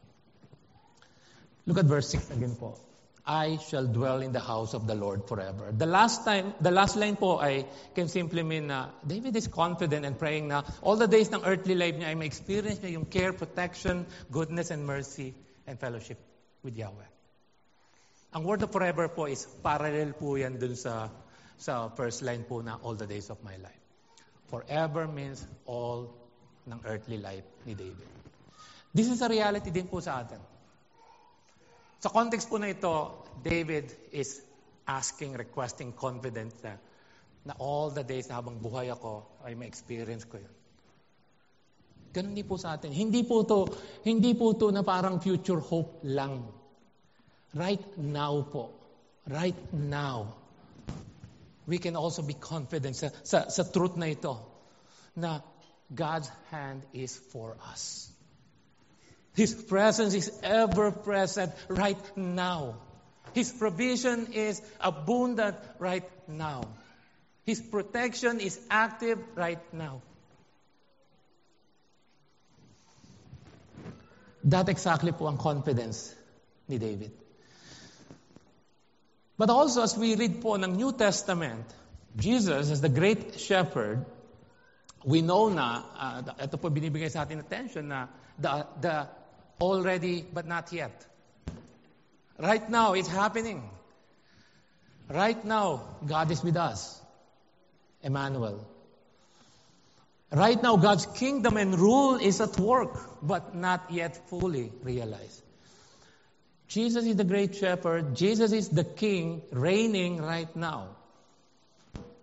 Look at verse six again po. I shall dwell in the house of the Lord forever. The last time, the last line po ay can simply mean na David is confident and praying na all the days ng earthly life niya ay may experience niya yung care, protection, goodness, and mercy, and fellowship with Yahweh. Ang word of forever po is parallel po yan dun sa, sa first line po na all the days of my life. Forever means all ng earthly life ni David. This is a reality din po sa atin. Sa context po na ito, David is asking, requesting confidence na, na all the days na habang buhay ako ay ma-experience ko yun. Ganun din po sa atin. Hindi po to, hindi po to na parang future hope lang. Right now po. Right now. We can also be confident sa, sa, sa truth na ito na God's hand is for us. His presence is ever present right now. His provision is abundant right now. His protection is active right now. That exactly po ang confidence ni David. But also as we read po ng New Testament, Jesus as the great shepherd, we know na, uh, ito po binibigay sa atin attention na the, the already but not yet. Right now, it's happening. Right now, God is with us. Emmanuel. Right now, God's kingdom and rule is at work, but not yet fully realized. Jesus is the great shepherd. Jesus is the king reigning right now.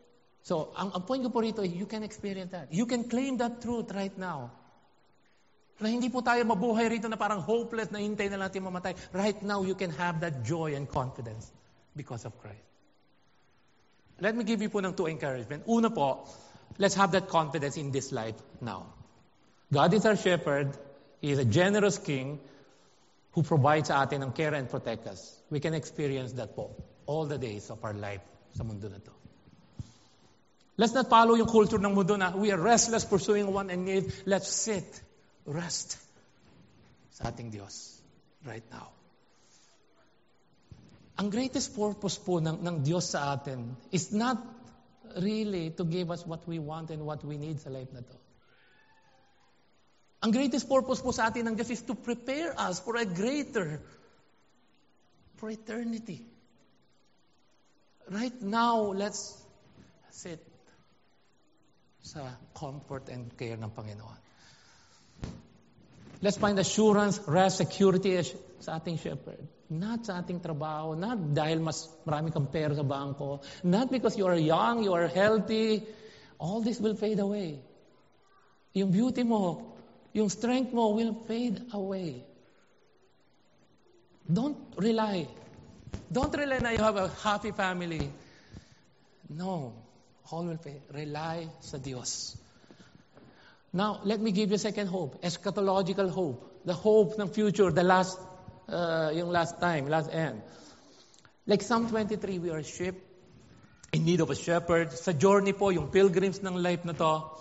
So, ang, ang point ko po rito, you can experience that. You can claim that truth right now. Na hindi po tayo mabuhay rito na parang hopeless, na hintay na natin mamatay. Right now, you can have that joy and confidence because of Christ. Let me give you po ng two encouragement. Una po, let's have that confidence in this life now. God is our shepherd. He is a generous king who provides sa atin ng care and protect us. We can experience that po all the days of our life sa mundo na to. Let's not follow yung culture ng mundo na we are restless pursuing one and need. Let's sit, rest sa ating Diyos right now. Ang greatest purpose po ng, ng Diyos sa atin is not really to give us what we want and what we need sa life na to. Ang greatest purpose po sa atin ng Diyos is to prepare us for a greater, for eternity. Right now, let's sit sa comfort and care ng Panginoon. Let's find assurance, rest, security sa ating shepherd. Not sa ating trabaho, not dahil mas marami kang pera sa bangko, not because you are young, you are healthy. All this will fade away. Yung beauty mo, yung strength mo will fade away. Don't rely. Don't rely na you have a happy family. No. All will fade. Rely sa Diyos. Now, let me give you a second hope. Eschatological hope. The hope ng future, the last, uh, yung last time, last end. Like Psalm twenty-three, we are sheep in need of a shepherd. Sa journey po, yung pilgrims ng life na to,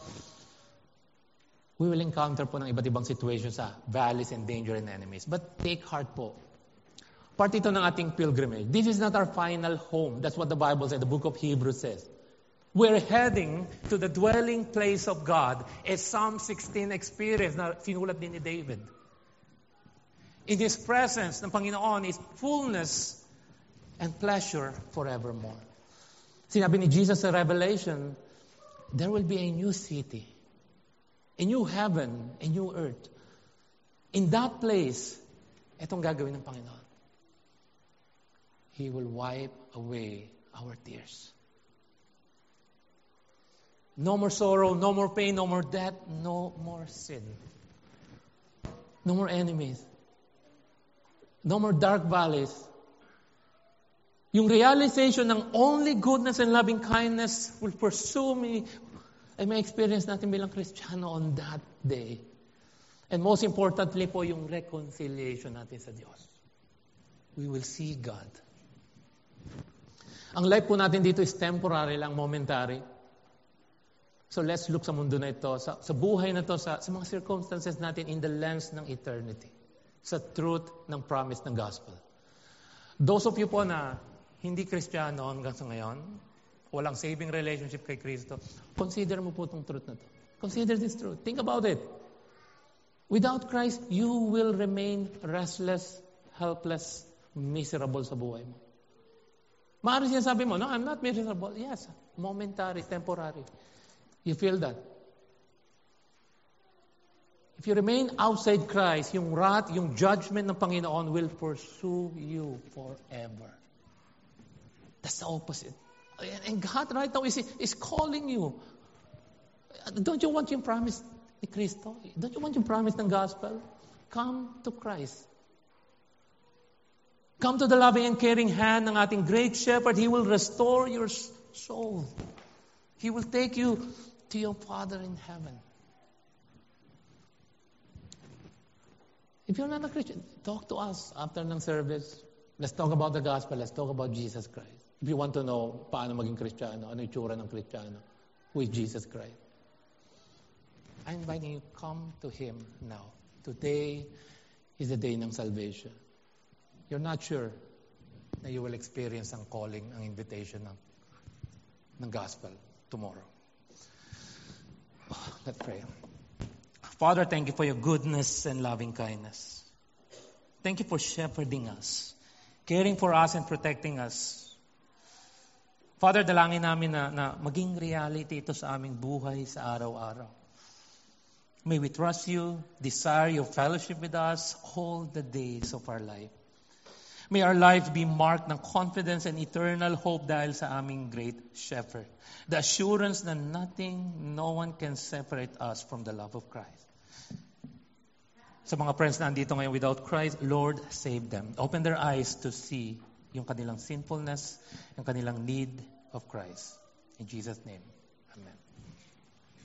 we will encounter po ng iba't ibang situations sa valleys and danger and enemies. But take heart po. Part ito ng ating pilgrimage. This is not our final home. That's what the Bible says, the book of Hebrews says. We're heading to the dwelling place of God, a Psalm sixteen experience na sinulat din ni David. In His presence ng Panginoon is fullness and pleasure forevermore. Sinabi ni Jesus sa Revelation, there will be a new city, a new heaven, a new earth. In that place, itong gagawin ng Panginoon. He will wipe away our tears. No more sorrow, no more pain, no more death, no more sin. No more enemies. No more dark valleys. Yung realization ng only goodness and loving kindness will pursue me ay may experience natin bilang Kristiyano on that day. And most importantly po, yung reconciliation natin sa Diyos. We will see God. Ang life po natin dito is temporary lang, momentary. So let's look sa mundo na ito, sa, sa buhay na ito, sa, sa mga circumstances natin in the lens ng eternity. Sa truth ng promise ng gospel. Those of you po na hindi Kristiyano hanggang sa ngayon, walang saving relationship kay Kristo, consider mo po itong truth na ito. Consider this truth. Think about it. Without Christ, you will remain restless, helpless, miserable sa buhay mo. Maaari sinasabi mo, no, I'm not miserable. Yes, momentary, temporary. You feel that? If you remain outside Christ, yung wrath, yung judgment ng Panginoon will pursue you forever. That's the opposite. And God right now is, is calling you. Don't you want yung promise ni Kristo? Don't you want yung promise ng gospel? Come to Christ. Come to the loving and caring hand ng ating great shepherd. He will restore your soul. He will take you to your Father in heaven. If you're not a Christian, talk to us after ng service. Let's talk about the gospel. Let's talk about Jesus Christ. If you want to know paano maging Kristiyano, ano yung tsura ng Kristiyano, who is Jesus Christ. I'm inviting you, come to Him now. Today is the day ng salvation. You're not sure na you will experience ang calling, ang invitation ng, ng gospel tomorrow. Oh, let's pray. Father, thank you for your goodness and loving kindness. Thank you for shepherding us, caring for us and protecting us. Father, dalangin namin na, na maging reality ito sa aming buhay sa araw-araw. May we trust you, desire your fellowship with us all the days of our life. May our lives be marked ng confidence and eternal hope dahil sa aming great shepherd. The assurance that nothing, no one can separate us from the love of Christ. sa mga friends na andito ngayon without Christ, Lord, save them. Open their eyes to see yung kanilang sinfulness, yung kanilang need of Christ. In Jesus' name.